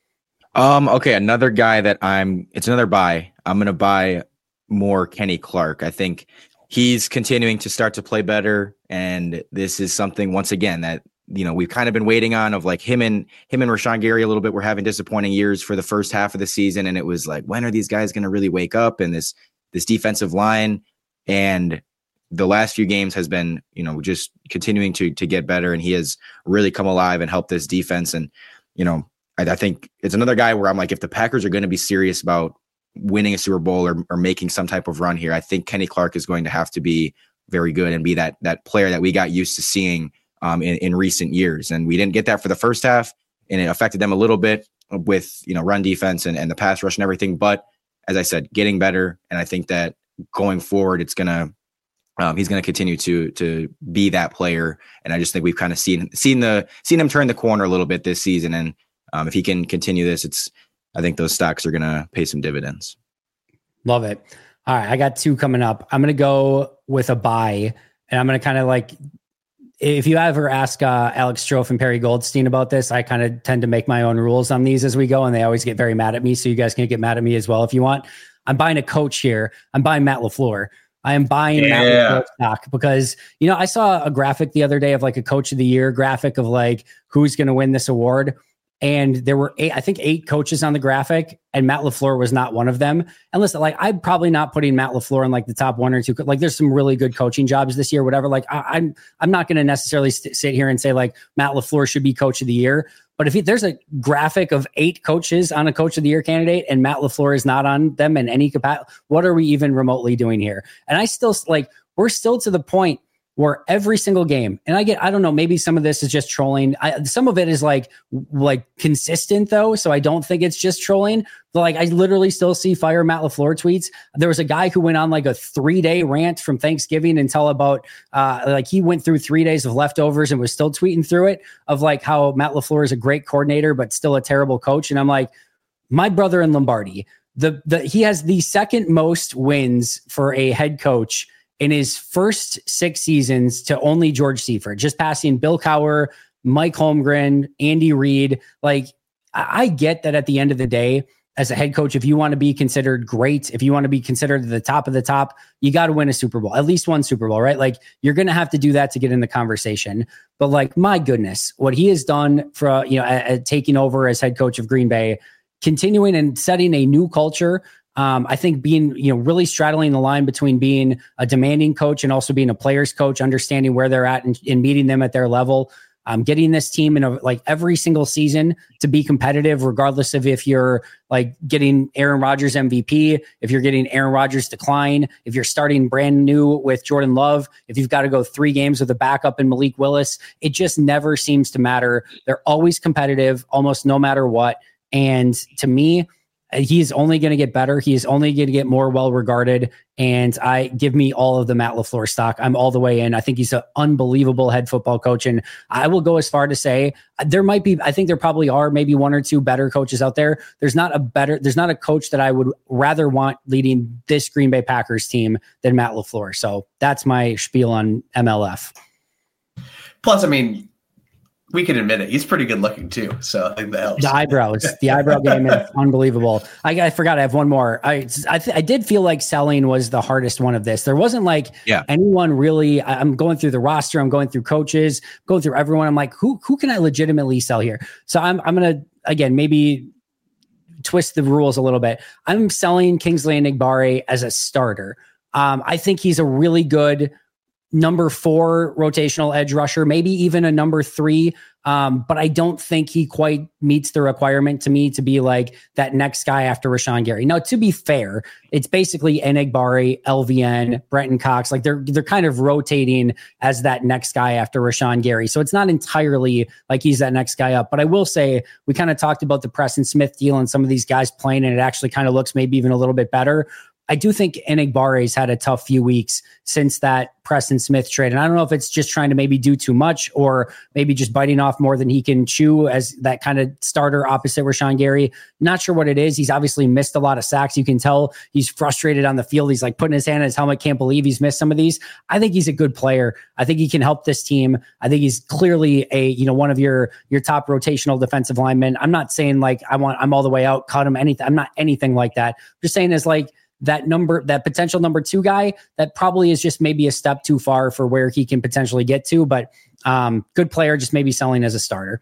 Um. Okay, another guy that I'm. It's another buy. I'm gonna buy more Kenny Clark. I think he's continuing to start to play better, and this is something once again that you know we've kind of been waiting on. Of like him and him and Rashawn Gary a little bit. We're having disappointing years for the first half of the season, and it was like, when are these guys going to really wake up? And this this defensive line, and the last few games has been you know just continuing to to get better, and he has really come alive and helped this defense. And you know. I, I think it's another guy where I'm like, if the Packers are going to be serious about winning a Super Bowl or, or making some type of run here, I think Kenny Clark is going to have to be very good and be that that player that we got used to seeing um, in, in recent years. And we didn't get that for the first half, and it affected them a little bit with you know run defense and, and the pass rush and everything. But as I said, getting better, and I think that going forward, it's gonna um, he's going to continue to to be that player. And I just think we've kind of seen seen the seen him turn the corner a little bit this season. And Um, if he can continue this, it's, I think those stocks are going to pay some dividends. Love it. All right. I got two coming up. I'm going to go with a buy, and I'm going to kind of like, if you ever ask uh, Alex Strofe and Perry Goldstein about this, I kind of tend to make my own rules on these as we go, and they always get very mad at me. So you guys can get mad at me as well if you want. I'm buying a coach here. I'm buying Matt LaFleur. I am buying yeah. Matt LaFleur stock because, you know, I saw a graphic the other day of like a coach of the year graphic of like who's going to win this award. And there were eight, I think eight coaches on the graphic, and Matt LaFleur was not one of them. And listen, like I'm probably not putting Matt LaFleur in like the top one or two. Like there's some really good coaching jobs this year, whatever. Like I, I'm, I'm not going to necessarily st- sit here and say like Matt LaFleur should be coach of the year. But if he, there's a graphic of eight coaches on a coach of the year candidate and Matt LaFleur is not on them in any capacity, what are we even remotely doing here? And I still like, we're still to the point where every single game, and I get, I don't know, maybe some of this is just trolling. I, some of it is like, like consistent though. So I don't think it's just trolling, but like, I literally still see fire Matt LaFleur tweets. There was a guy who went on like a three day rant from Thanksgiving until about, uh, like he went through three days of leftovers and was still tweeting through it of like how Matt LaFleur is a great coordinator, but still a terrible coach. And I'm like, my brother in Lombardi, the, the, he has the second most wins for a head coach in his first six seasons to only George Seifert, just passing Bill Cowher, Mike Holmgren, Andy Reid. Like, I, I get that at the end of the day, as a head coach, if you want to be considered great, if you want to be considered the top of the top, you got to win a Super Bowl, at least one Super Bowl, right? Like you're going to have to do that to get in the conversation. But like, my goodness, what he has done for, you know, at, at taking over as head coach of Green Bay, continuing and setting a new culture. Um, I think being, you know, really straddling the line between being a demanding coach and also being a player's coach, understanding where they're at and, and meeting them at their level. Um, getting this team in a, like every single season to be competitive, regardless of if you're like getting Aaron Rodgers M V P, if you're getting Aaron Rodgers decline, if you're starting brand new with Jordan Love, if you've got to go three games with a backup in Malik Willis, it just never seems to matter. They're always competitive, almost no matter what. And to me, he's only going to get better. He's only going to get more well-regarded. And I give me all of the Matt LaFleur stock. I'm all the way in. I think he's an unbelievable head football coach. And I will go as far to say there might be, I think there probably are maybe one or two better coaches out there. There's not a better, there's not a coach that I would rather want leading this Green Bay Packers team than Matt LaFleur. So that's my spiel on M L F. Plus, I mean, we can admit it. He's pretty good looking too. So I think that helps. The eyebrows, the eyebrow game is unbelievable. I, I forgot I have one more. I I, th- I did feel like selling was the hardest one of this. There wasn't like yeah. anyone really. I, I'm going through the roster. I'm going through coaches, going through everyone. I'm like, who who can I legitimately sell here? So I'm I'm gonna again maybe twist the rules a little bit. I'm selling Kingsley Enagbare as a starter. Um, I think he's a really good number four rotational edge rusher, maybe even a number three. Um, but I don't think he quite meets the requirement to me to be like that next guy after Rashawn Gary. Now, to be fair, it's basically Enagbare, L V N, Brenton Cox. Like they're, they're kind of rotating as that next guy after Rashawn Gary. So it's not entirely like he's that next guy up, but I will say we kind of talked about the Preston Smith deal and some of these guys playing, and it actually kind of looks maybe even a little bit better. I do think Enigbare's had a tough few weeks since that Preston Smith trade. And I don't know if it's just trying to maybe do too much or maybe just biting off more than he can chew as that kind of starter opposite Rashawn Gary. Not sure what it is. He's obviously missed a lot of sacks. You can tell he's frustrated on the field. He's like putting his hand on his helmet. Can't believe he's missed some of these. I think he's a good player. I think he can help this team. I think he's clearly a, you know, one of your, your top rotational defensive linemen. I'm not saying like, I want, I'm all the way out, cut him, anything. I'm not anything like that. I'm just saying is like, that number, that potential number two guy, that probably is just maybe a step too far for where he can potentially get to, but um, good player, just maybe selling as a starter.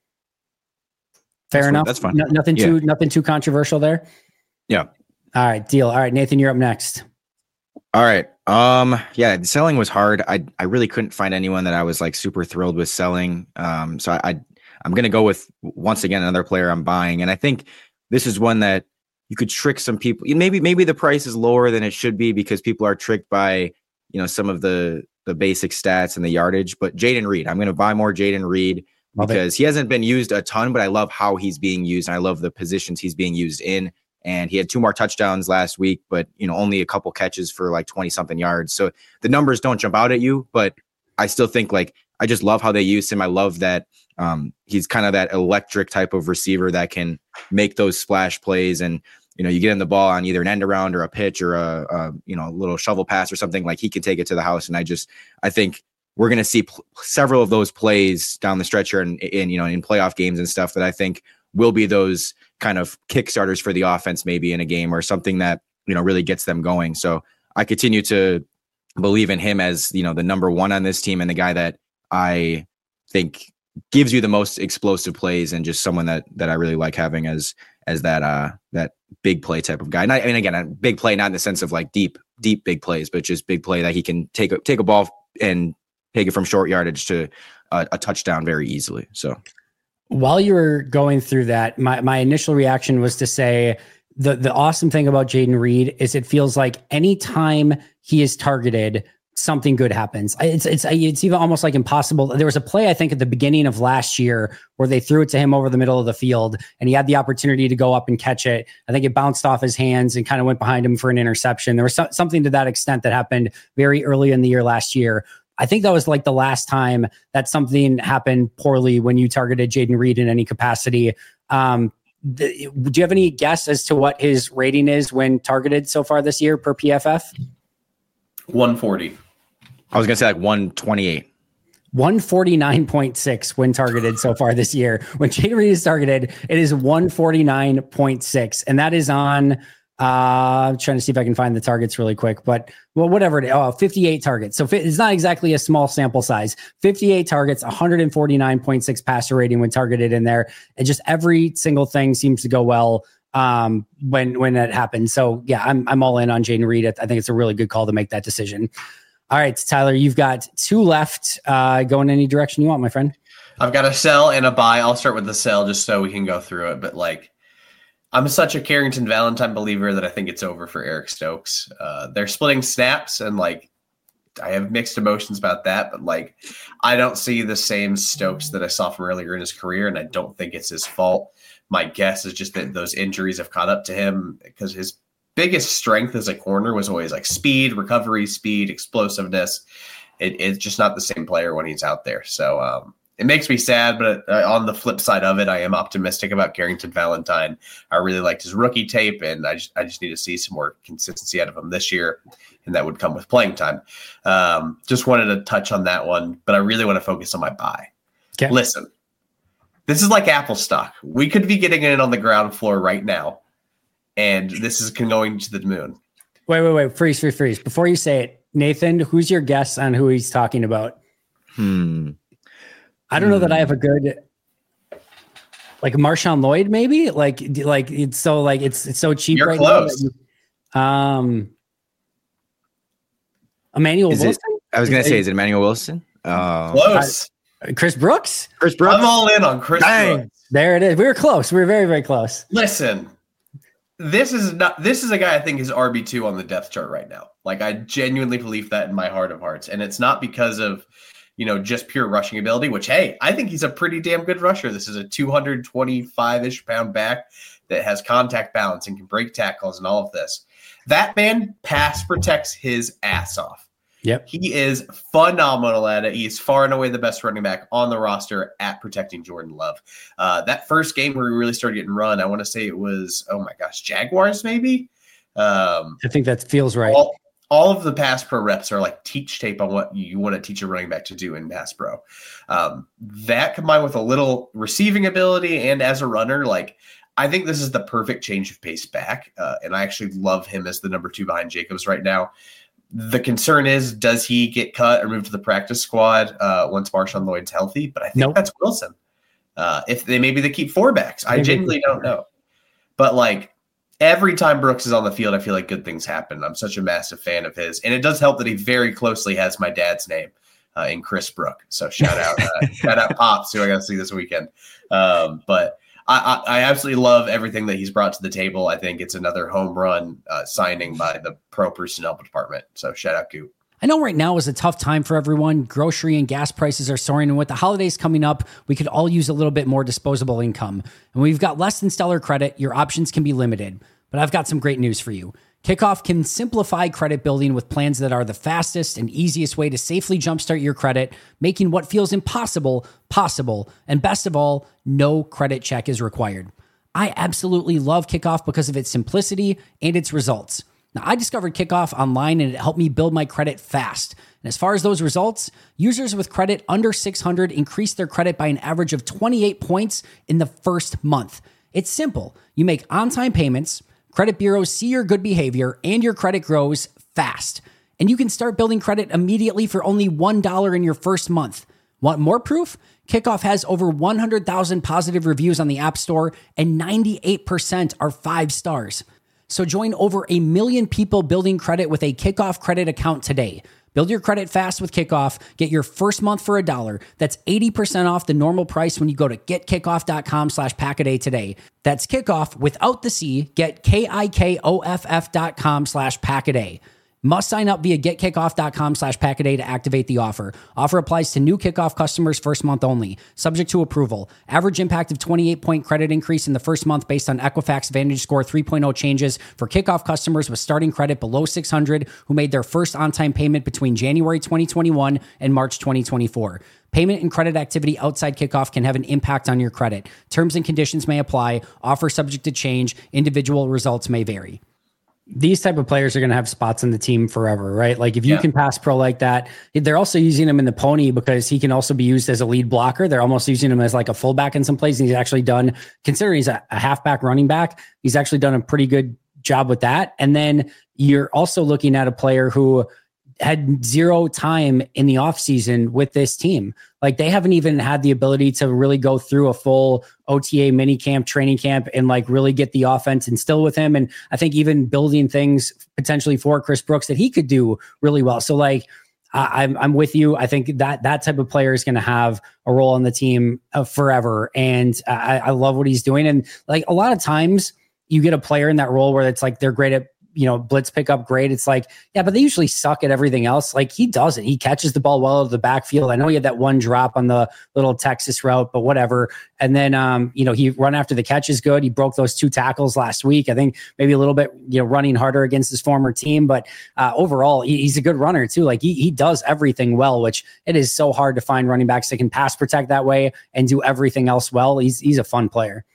Fair that's enough. Fine. That's fine. No, nothing yeah. too, nothing too controversial there. Yeah. All right, deal. All right, Nathan, you're up next. All right. Um, yeah, selling was hard. I I really couldn't find anyone that I was like super thrilled with selling. Um, so I, I I'm gonna go with once again another player I'm buying, and I think this is one that you could trick some people. Maybe maybe the price is lower than it should be because people are tricked by, you know, some of the the basic stats and the yardage. But Jayden Reed, I'm going to buy more Jayden Reed love because it. He hasn't been used a ton, but I love how he's being used. And I love the positions he's being used in. And he had two more touchdowns last week, but you know, only a couple catches for like twenty something yards. So the numbers don't jump out at you, but I still think like I just love how they use him. I love that um, he's kind of that electric type of receiver that can make those splash plays. And, you know, you get him the ball on either an end around or a pitch or a, a, you know, a little shovel pass or something, like he can take it to the house. And I just, I think we're going to see pl- several of those plays down the stretch here and in, you know, in playoff games and stuff that I think will be those kind of kickstarters for the offense, maybe in a game or something that, you know, really gets them going. So I continue to believe in him as, you know, the number one on this team and the guy that I think gives you the most explosive plays and just someone that, that I really like having as, as that, uh, that big play type of guy. And I, I mean, again, a big play, not in the sense of like deep, deep, big plays, but just big play that he can take a, take a ball and take it from short yardage to a, a touchdown very easily. So while you were going through that, my, my initial reaction was to say the, the awesome thing about Jayden Reed is it feels like anytime he is targeted, something good happens. It's it's it's even almost like impossible. There was a play, I think, at the beginning of last year where they threw it to him over the middle of the field and he had the opportunity to go up and catch it. I think it bounced off his hands and kind of went behind him for an interception. There was so, something to that extent that happened very early in the year last year. I think that was like the last time that something happened poorly when you targeted Jayden Reed in any capacity. Um, the, do you have any guess as to what his rating is when targeted so far this year per P F F? one forty. I was going to say like one twenty-eight. one forty-nine point six when targeted so far this year. When Jayden Reed is targeted, it is one forty-nine point six. And that is on, uh, I'm trying to see if I can find the targets really quick, but well, whatever it is, oh, fifty-eight targets. So it's not exactly a small sample size. fifty-eight targets, one forty-nine point six passer rating when targeted in there. And just every single thing seems to go well um, when when that happens. So yeah, I'm I'm all in on Jayden Reed. I think it's a really good call to make that decision. All right, Tyler, you've got two left. Uh, go in any direction you want, my friend. I've got a sell and a buy. I'll start with the sell just so we can go through it. But like, I'm such a Carrington Valentine believer that I think it's over for Eric Stokes. Uh, they're splitting snaps, and like, I have mixed emotions about that. But like, I don't see the same Stokes that I saw from earlier in his career, and I don't think it's his fault. My guess is just that those injuries have caught up to him because his biggest strength as a corner was always like speed, recovery, speed, explosiveness. It, it's just not the same player when he's out there. So um, it makes me sad, but uh, on the flip side of it, I am optimistic about Carrington Valentine. I really liked his rookie tape, and I just I just need to see some more consistency out of him this year, and that would come with playing time. Um, just wanted to touch on that one, but I really want to focus on my buy. Okay. Listen, this is like Apple stock. We could be getting it on the ground floor right now, and this is going to the moon. Wait, wait, wait. Freeze, freeze, freeze. Before you say it, Nathan, who's your guess on who he's talking about? Hmm. I don't know that I have a good, like Marshawn Lloyd, maybe like, like it's so like, it's, it's so cheap You're right close. now. You, um, Emmanuel Is Wilson? it, I was going to say, is it Emmanuel Wilson? Uh, Close. Uh, Chris Brooks? Chris Brooks? I'm all in on Chris Dang. Brooks. There it is. We were close. We were very, very close. Listen, this is not. This is a guy I think is R B two on the depth chart right now. Like, I genuinely believe that in my heart of hearts, and it's not because of, you know, just pure rushing ability. Which, hey, I think he's a pretty damn good rusher. This is a two twenty-five-ish pound back that has contact balance and can break tackles and all of this. That man pass protects his ass off. Yep. He is phenomenal at it. He's far and away the best running back on the roster at protecting Jordan Love. Uh, that first game where we really started getting run, I want to say it was, oh my gosh, Jaguars maybe? Um, I think that feels right. all, all of the pass pro reps are like teach tape on what you want to teach a running back to do in pass pro. Um, that combined with a little receiving ability and as a runner, like, I think this is the perfect change of pace back. Uh, and I actually love him as the number two behind Jacobs right now. The concern is, does he get cut or moved to the practice squad uh, once Marshawn Lloyd's healthy? But I think Nope. that's Wilson. Uh, if they maybe they keep four backs, I Maybe. genuinely don't know. But like every time Brooks is on the field, I feel like good things happen. I'm such a massive fan of his, and it does help that he very closely has my dad's name uh, in Chris Brook. So shout out, uh, shout out Pops, who I got to see this weekend. Um, but I, I, I absolutely love everything that he's brought to the table. I think it's another home run uh, signing by the pro personnel department. So shout out, Goop. I know right now is a tough time for everyone. Grocery and gas prices are soaring, and with the holidays coming up, we could all use a little bit more disposable income. And when you've got less than stellar credit, your options can be limited. But I've got some great news for you. Kickoff can simplify credit building with plans that are the fastest and easiest way to safely jumpstart your credit, making what feels impossible possible. And best of all, no credit check is required. I absolutely love Kickoff because of its simplicity and its results. Now, I discovered Kickoff online, and it helped me build my credit fast. And as far as those results, users with credit under six hundred increased their credit by an average of twenty-eight points in the first month. It's simple. You make on-time payments, credit bureaus see your good behavior, and your credit grows fast. And you can start building credit immediately for only one dollar in your first month. Want more proof? Kickoff has over one hundred thousand positive reviews on the App Store, and ninety-eight percent are five stars. So join over a million people building credit with a Kickoff credit account today. Build your credit fast with Kickoff. Get your first month for a dollar. That's eighty percent off the normal price when you go to getkickoff.com slash packaday today. That's Kickoff without the C. Get K-I-K-O-F-F dot com slash packaday. Must sign up via getkickoff.com slash packaday to activate the offer. Offer applies to new Kickoff customers first month only. Subject to approval. Average impact of twenty-eight point credit increase in the first month based on Equifax Vantage Score three point oh changes for Kickoff customers with starting credit below six hundred who made their first on-time payment between January twenty twenty-one and March twenty twenty-four. Payment and credit activity outside Kickoff can have an impact on your credit. Terms and conditions may apply. Offer subject to change. Individual results may vary. these type of players are going to have spots in the team forever, right? Like if you Yeah. can pass pro like that, they're also using him in the pony because he can also be used as a lead blocker. They're almost using him as like a fullback in some places. And he's actually done, considering he's a, a halfback running back, he's actually done a pretty good job with that. And then you're also looking at a player who had zero time in the offseason with this team. Like they haven't even had the ability to really go through a full O T A mini camp, training camp, and like really get the offense instilled with him. And I think even building things potentially for Chris Brooks that he could do really well. So like, I, I'm I'm with you. I think that that type of player is going to have a role on the team uh, forever. And I, I love what he's doing. And like a lot of times you get a player in that role where it's like they're great at, you know, blitz pickup, great. It's like, yeah, but they usually suck at everything else. Like he doesn't. He catches the ball well out of the backfield. I know he had that one drop on the little Texas route, but whatever. And then, um, you know, he run after the catch is good. He broke those two tackles last week. I think maybe a little bit, you know, running harder against his former team, but uh, overall, he, he's a good runner too. Like he he does everything well, which it is so hard to find running backs that can pass protect that way and do everything else well. He's he's a fun player.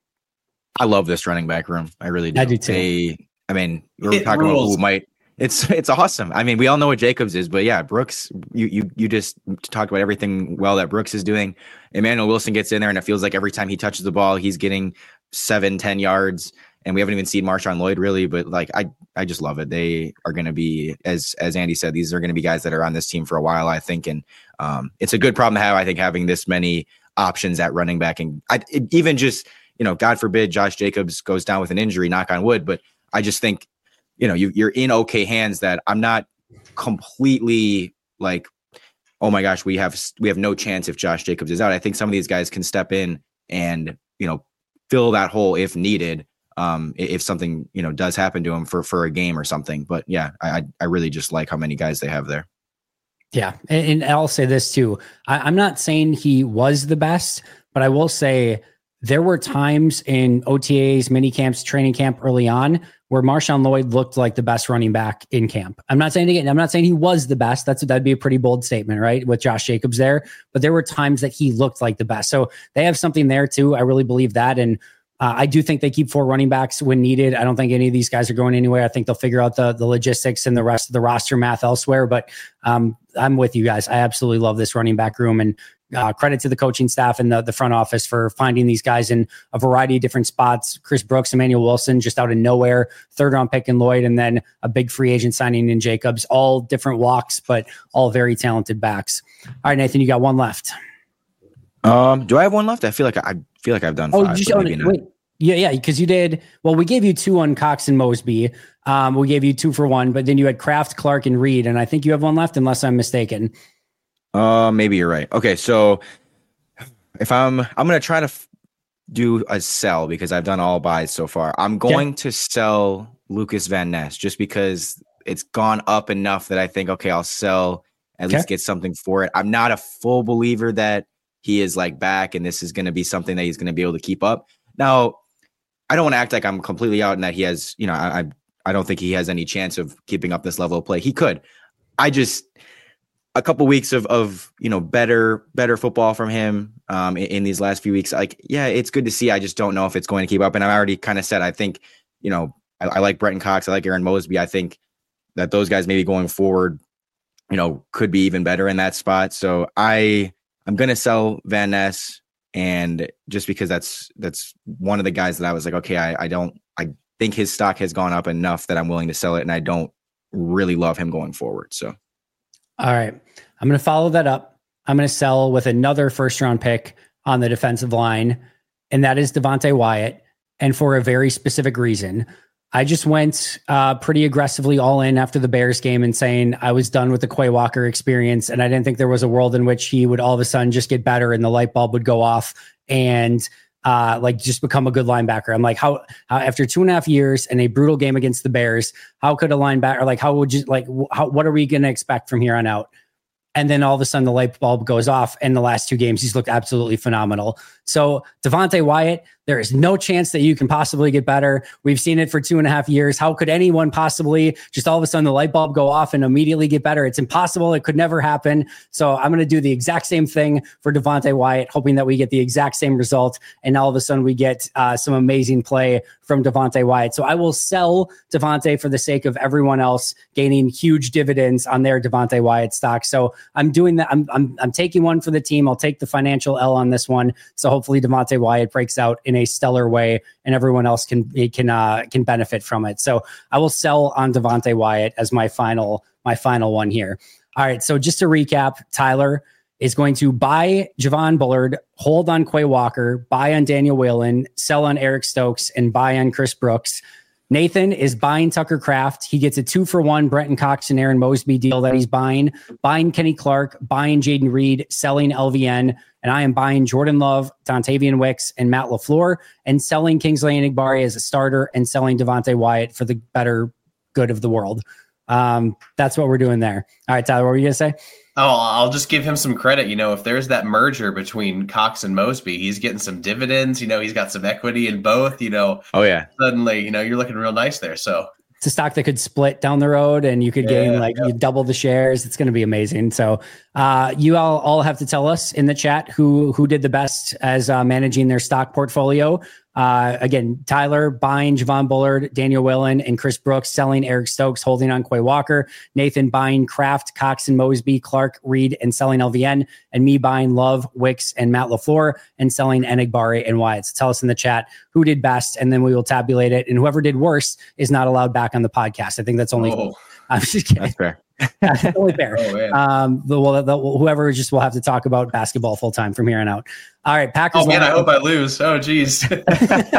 I love this running back room. I really do. I do too. They, I mean, we're It talking rules. about who might. It's it's awesome. I mean, we all know what Jacobs is, but yeah, Brooks. You you you just talked about everything well that Brooks is doing. Emmanuel Wilson gets in there, and it feels like every time he touches the ball, he's getting seven, ten yards. And we haven't even seen Marshawn Lloyd really, but like I I just love it. They are going to be, as as Andy said, these are going to be guys that are on this team for a while, I think, and um, it's a good problem to have. I think having this many options at running back, and I, it, even just you know, God forbid Josh Jacobs goes down with an injury, knock on wood, but I just think, you know, you, you're in okay hands that I'm not completely like, oh my gosh, we have, we have no chance if Josh Jacobs is out. I think some of these guys can step in and, you know, fill that hole if needed. Um, if something, you know, does happen to him for, for a game or something, but yeah, I, I really just like how many guys they have there. Yeah. And, and I'll say this too. I, I'm not saying he was the best, but I will say there were times in O T As, mini camps, training camp early on where Marshawn Lloyd looked like the best running back in camp. I'm not saying again, I'm not saying he was the best. That's that'd be a pretty bold statement, right? With Josh Jacobs there, but there were times that he looked like the best. So they have something there too. I really believe that. And uh, I do think they keep four running backs when needed. I don't think any of these guys are going anywhere. I think they'll figure out the, the logistics and the rest of the roster math elsewhere, but um, I'm with you guys. I absolutely love this running back room, and Uh, credit to the coaching staff and the, the front office for finding these guys in a variety of different spots. Chris Brooks, Emmanuel Wilson, just out of nowhere, third round pick in Lloyd, and then a big free agent signing in Jacobs, all different walks, but all very talented backs. All right, Nathan, you got one left. Um, do I have one left? I feel like I, I feel like I've done Oh, five. you but oh, maybe not. wait. Yeah, yeah, because you did. Well, we gave you two on Cox and Mosby. Um, we gave you two for one, but then you had Kraft, Clark, and Reed, and I think you have one left, unless I'm mistaken. Uh, maybe you're right. Okay, so if I'm, I'm gonna try to f- do a sell because I've done all buys so far. I'm going Okay. to sell Lucas Van Ness just because it's gone up enough that I think, okay, I'll sell, at Okay. least get something for it. I'm not a full believer that he is like back and this is going to be something that he's going to be able to keep up. Now, I don't want to act like I'm completely out and that he has, you know, I, I, I don't think he has any chance of keeping up this level of play. He could. I just, a couple weeks of, of, you know, better, better football from him um, in, in these last few weeks. Like, yeah, it's good to see. I just don't know if it's going to keep up. And I already kind of said, I think, you know, I, I like Brenton Cox. I like Aaron Mosby. I think that those guys maybe going forward, you know, could be even better in that spot. So I, I'm going to sell Van Ness. And just because that's, that's one of the guys that I was like, okay, I, I don't, I think his stock has gone up enough that I'm willing to sell it. And I don't really love him going forward. So. All right. I'm going to follow that up. I'm going to sell with another first round pick on the defensive line, and that is Devonte Wyatt. And for a very specific reason, I just went uh, pretty aggressively all in after the Bears game and saying I was done with the Quay Walker experience. And I didn't think there was a world in which he would all of a sudden just get better and the light bulb would go off and uh, like just become a good linebacker. I'm like, how, how after two and a half years and a brutal game against the Bears, how could a linebacker, like, how would you, like, how, what are we going to expect from here on out? And then all of a sudden the light bulb goes off. And the last two games, he's looked absolutely phenomenal. So Devonte Wyatt, There is no chance that you can possibly get better. We've seen it for two and a half years. How could anyone possibly just all of a sudden the light bulb go off and immediately get better? It's impossible. It could never happen. So I'm going to do the exact same thing for Devonte Wyatt, hoping that we get the exact same result. And all of a sudden we get uh, some amazing play from Devonte Wyatt. So I will sell Devonte for the sake of everyone else gaining huge dividends on their Devonte Wyatt stock. So I'm doing that. I'm, I'm, I'm taking one for the team. I'll take the financial L on this one. So hopefully Devonte Wyatt breaks out in a stellar way and everyone else can, can, uh, can benefit from it. So I will sell on Devonte Wyatt as my final, my final one here. All right. So just to recap, Tyler is going to buy Javon Bullard, hold on Quay Walker, buy on Daniel Whelan, sell on Eric Stokes, and buy on Chris Brooks. Nathan is buying Tucker Kraft. He gets a two for one Brenton Cox and Aaron Mosby deal that he's buying, buying Kenny Clark, buying Jaden Reed, selling L V N. And I am buying Jordan Love, Dontavian Wicks, and Matt LaFleur, and selling Kingsley Enagbare as a starter and selling Devonte Wyatt for the better good of the world. Um, that's what we're doing there. All right, Tyler, what were you going to say? Oh, I'll just give him some credit. You know, if there's that merger between Cox and Mosby, he's getting some dividends. You know, he's got some equity in both. You know, oh yeah, suddenly, you know, you're looking real nice there. So it's a stock that could split down the road, and you could yeah, gain like yeah. you double the shares. It's going to be amazing. So, uh, you all all have to tell us in the chat who who did the best as uh, managing their stock portfolio. Uh, again, Tyler buying Javon Bullard, Daniel Whelan, and Chris Brooks, selling Eric Stokes, holding on Quay Walker. Nathan buying Kraft, Cox and Mosby, Clark, Reed, and selling L V N. And me buying Love, Wicks, and Matt LaFleur, and selling Enagbare and Wyatt. So tell us in the chat who did best, and then we will tabulate it. And whoever did worse is not allowed back on the podcast. I think that's only. Oh, I'm just kidding. That's fair. That's only fair. Oh, um, the, well, the, whoever just will have to talk about basketball full time from here on out. All right, Packers. Oh man, line. I hope I lose. Oh geez. uh,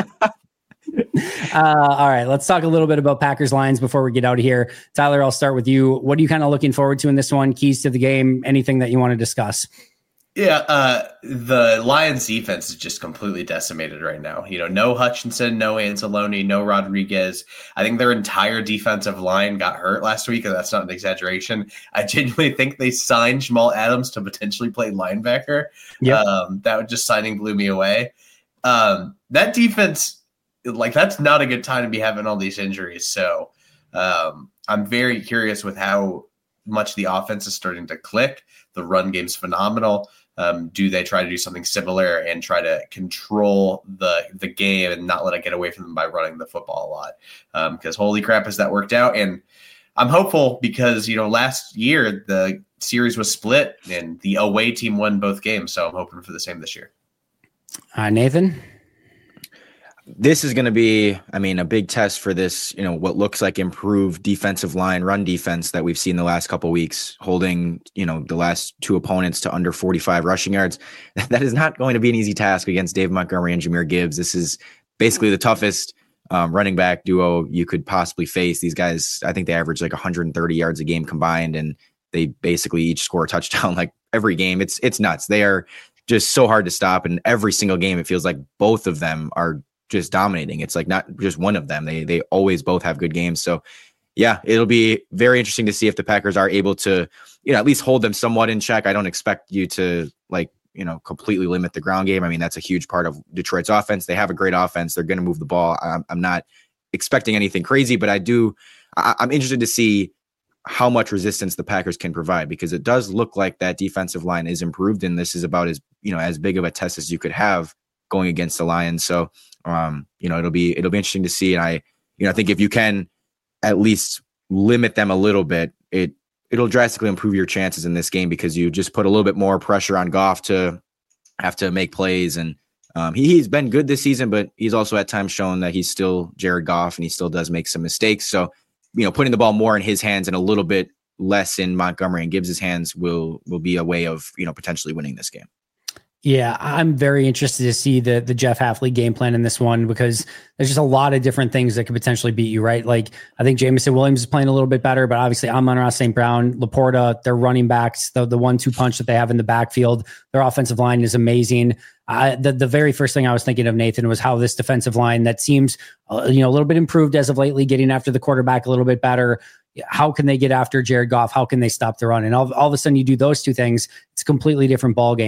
all right, let's talk a little bit about Packers lines before we get out of here. Tyler, I'll start with you. What are you kind of looking forward to in this one? Keys to the game? Anything that you want to discuss? Yeah, uh, the Lions defense is just completely decimated right now. You know, no Hutchinson, no Anzalone, no Rodriguez. I think their entire defensive line got hurt last week, and that's not an exaggeration. I genuinely think they signed Jamal Adams to potentially play linebacker. Yeah, um, that would just signing blew me away. Um, that defense, like, that's not a good time to be having all these injuries. So um, I'm very curious with how much the offense is starting to click. The run game's phenomenal. Um, do they try to do something similar and try to control the the game and not let it get away from them by running the football a lot? Because um, holy crap, has that worked out? And I'm hopeful because, you know, last year the series was split and the away team won both games. So I'm hoping for the same this year. Uh, Nathan? This is going to be, I mean, a big test for this, you know, what looks like improved defensive line, run defense that we've seen the last couple of weeks, holding, you know, the last two opponents to under forty-five rushing yards. That is not going to be an easy task against Dave Montgomery and Jahmyr Gibbs. This is basically the toughest um, running back duo you could possibly face. These guys, I think they average like one hundred thirty yards a game combined, and they basically each score a touchdown like every game. It's, it's nuts. They are just so hard to stop. And every single game, it feels like both of them are just dominating. It's like not just one of them. They they always both have good games. So yeah, it'll be very interesting to see if the Packers are able to, you know, at least hold them somewhat in check. I don't expect you to like, you know, completely limit the ground game. I mean, that's a huge part of Detroit's offense. They have a great offense. They're going to move the ball. I'm, I'm not expecting anything crazy, but I do, I, I'm interested to see how much resistance the Packers can provide, because it does look like that defensive line is improved. And this is about as, you know, as big of a test as you could have going against the Lions. So, Um, you know, it'll be, it'll be interesting to see. And I, you know, I think if you can at least limit them a little bit, it, it'll drastically improve your chances in this game, because you just put a little bit more pressure on Goff to have to make plays. And um, he, he's been good this season, but he's also at times shown that he's still Jared Goff and he still does make some mistakes. So, you know, putting the ball more in his hands and a little bit less in Montgomery and Gibbs' hands will, will be a way of, you know, potentially winning this game. Yeah, I'm very interested to see the the Jeff Hafley game plan in this one, because there's just a lot of different things that could potentially beat you, right? Like, I think Jameson Williams is playing a little bit better, but obviously Amon-Ra Saint Brown, Laporta, their running backs, the the one two punch that they have in the backfield, their offensive line is amazing. Uh, the the very first thing I was thinking of, Nathan, was how this defensive line that seems uh, you know a little bit improved as of lately, getting after the quarterback a little bit better. How can they get after Jared Goff? How can they stop the run? And all, all of a sudden you do those two things, it's a completely different ball game.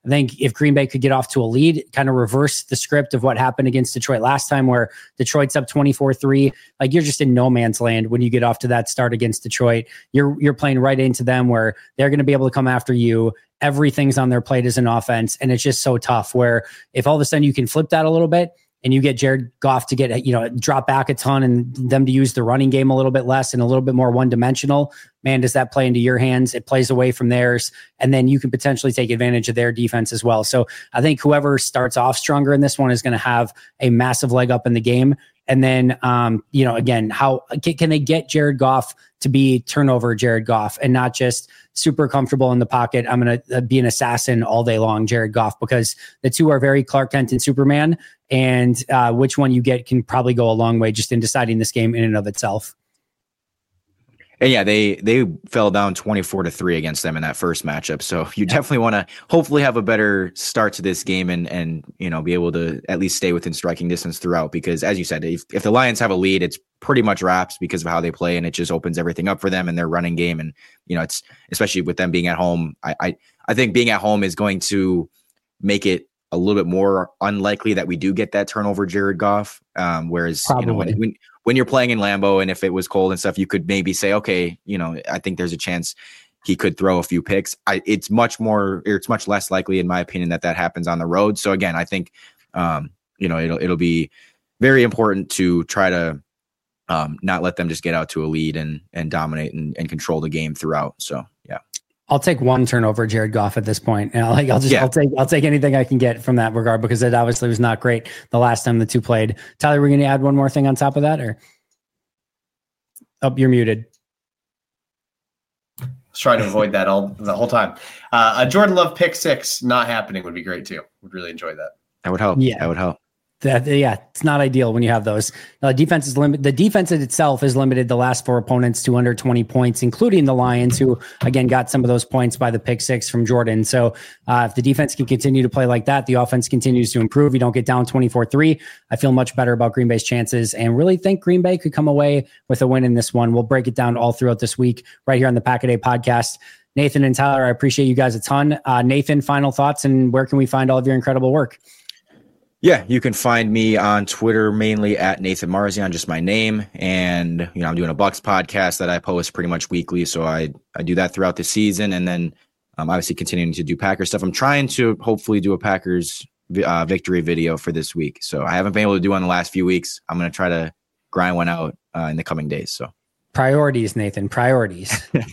I think if Green Bay could get off to a lead, kind of reverse the script of what happened against Detroit last time, where Detroit's up twenty-four three, like you're just in no man's land when you get off to that start against Detroit. You're you're playing right into them where they're going to be able to come after you. Everything's on their plate as an offense, and it's just so tough where if all of a sudden you can flip that a little bit and you get Jared Goff to get, you know, drop back a ton and them to use the running game a little bit less and a little bit more one-dimensional, man, does that play into your hands? It plays away from theirs, and then you can potentially take advantage of their defense as well. So I think whoever starts off stronger in this one is going to have a massive leg up in the game. And then, um, you know, again, how can, can they get Jared Goff to be turnover Jared Goff and not just super comfortable in the pocket? I'm going to be an assassin all day long, Jared Goff, because the two are very Clark Kent and Superman. And uh, which one you get can probably go a long way just in deciding this game in and of itself. And yeah, they they fell down twenty-four to three against them in that first matchup. So you definitely want to hopefully have a better start to this game and and you know be able to at least stay within striking distance throughout. Because as you said, if, if the Lions have a lead, it's pretty much wraps because of how they play, and it just opens everything up for them and their running game. And you know, it's especially with them being at home. I I, I think being at home is going to make it a little bit more unlikely that we do get that turnover Jared Goff. Um, whereas Probably. you know when, when when you're playing in Lambeau and if it was cold and stuff, you could maybe say, okay, you know, I think there's a chance he could throw a few picks. I, it's much more, it's much less likely, in my opinion, that that happens on the road. So again, I think, um, you know, it'll it'll be very important to try to um, not let them just get out to a lead and and dominate and, and control the game throughout. So yeah. I'll take one turnover, Jared Goff, at this point. And I'll, like, I'll just, yeah. I'll take, I'll take anything I can get from that regard because it obviously was not great the last time the two played. Tyler, we're going to add one more thing on top of that, or? Oh, you're muted. I was trying to avoid that all the whole time. Uh, a Jordan Love pick six not happening would be great too. Would really enjoy that. I would hope. Yeah, I would hope. That, yeah, it's not ideal when you have those. Uh, defense is limited. The defense itself is limited the last four opponents to under twenty points, including the Lions, who again got some of those points by the pick six from Jordan. So uh, if the defense can continue to play like that, the offense continues to improve. You don't get down twenty-four three. I feel much better about Green Bay's chances and really think Green Bay could come away with a win in this one. We'll break it down all throughout this week right here on the Pack a Day podcast. Nathan and Tyler, I appreciate you guys a ton. Uh, Nathan, final thoughts, and where can we find all of your incredible work? Yeah, you can find me on Twitter, mainly at Nathan Marzion, just my name. And, you know, I'm doing a Bucks podcast that I post pretty much weekly. So I, I do that throughout the season. And then I'm obviously continuing to do Packers stuff. I'm trying to hopefully do a Packers uh, victory video for this week. So I haven't been able to do one in the last few weeks. I'm going to try to grind one out uh, in the coming days. So priorities, Nathan, priorities.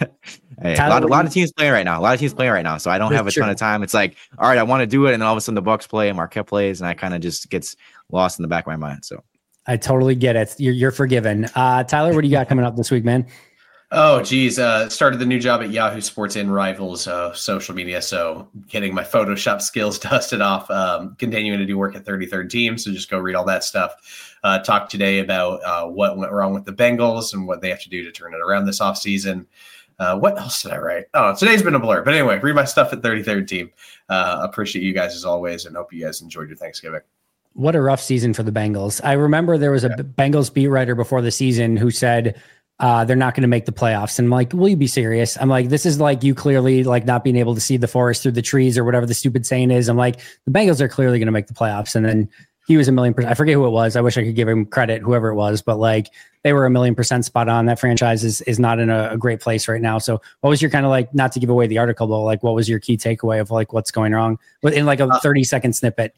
Hey, a, lot, a lot of teams playing right now. A lot of teams playing right now. So I don't have a ton of time. It's like, all right, I want to do it. And then all of a sudden the Bucks play and Marquette plays. And I kind of just gets lost in the back of my mind. So I totally get it. You're, you're forgiven. Uh, Tyler, what do you got coming up this week, man? Oh, geez. Uh, started the new job at Yahoo Sports in Rivals uh, social media. So getting my Photoshop skills dusted off, um, continuing to do work at thirty-third Team. So just go read all that stuff. Uh, talk today about uh, what went wrong with the Bengals and what they have to do to turn it around this offseason. Uh, what else did I write? Oh, today's been a blur. But anyway, read my stuff at thirty-third Team. Uh, appreciate you guys as always and hope you guys enjoyed your Thanksgiving. What a rough season for the Bengals. I remember there was a yeah. Bengals beat writer before the season who said uh, they're not going to make the playoffs. And I'm like, will you be serious? I'm like, this is like you clearly like not being able to see the forest through the trees or whatever the stupid saying is. I'm like, the Bengals are clearly going to make the playoffs. And then he was a million percent. I forget who it was. I wish I could give him credit, whoever it was, but like they were a million percent spot on. That franchise is, is not in a, a great place right now. So what was your kind of like, not to give away the article, but like, what was your key takeaway of like what's going wrong in like a thirty second snippet?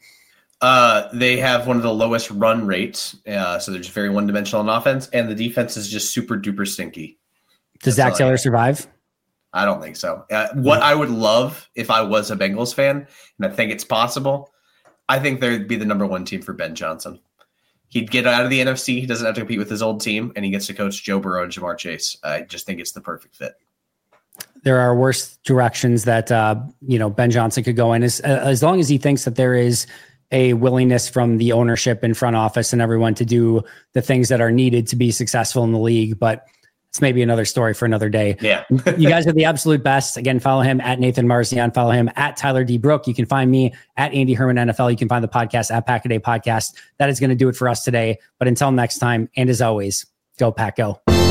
Uh, they have one of the lowest run rates. Uh, so they're just very one dimensional on offense and the defense is just super duper stinky. Does Zach Taylor survive? I don't think so. Uh, what I would love if I was a Bengals fan, and I think it's possible, I think they'd be the number one team for Ben Johnson. He'd get out of the N F C. He doesn't have to compete with his old team, and he gets to coach Joe Burrow and Jamar Chase. I just think it's the perfect fit. There are worse directions that uh, you know Ben Johnson could go in, as as long as he thinks that there is a willingness from the ownership and front office and everyone to do the things that are needed to be successful in the league. But it's maybe another story for another day. Yeah. You guys are the absolute best. Again, follow him at Nathan Marzion. Follow him at Tyler D. Brook. You can find me at Andy Herman N F L. You can find the podcast at Pack a Day Podcast. That is going to do it for us today. But until next time, and as always, go Pack Go.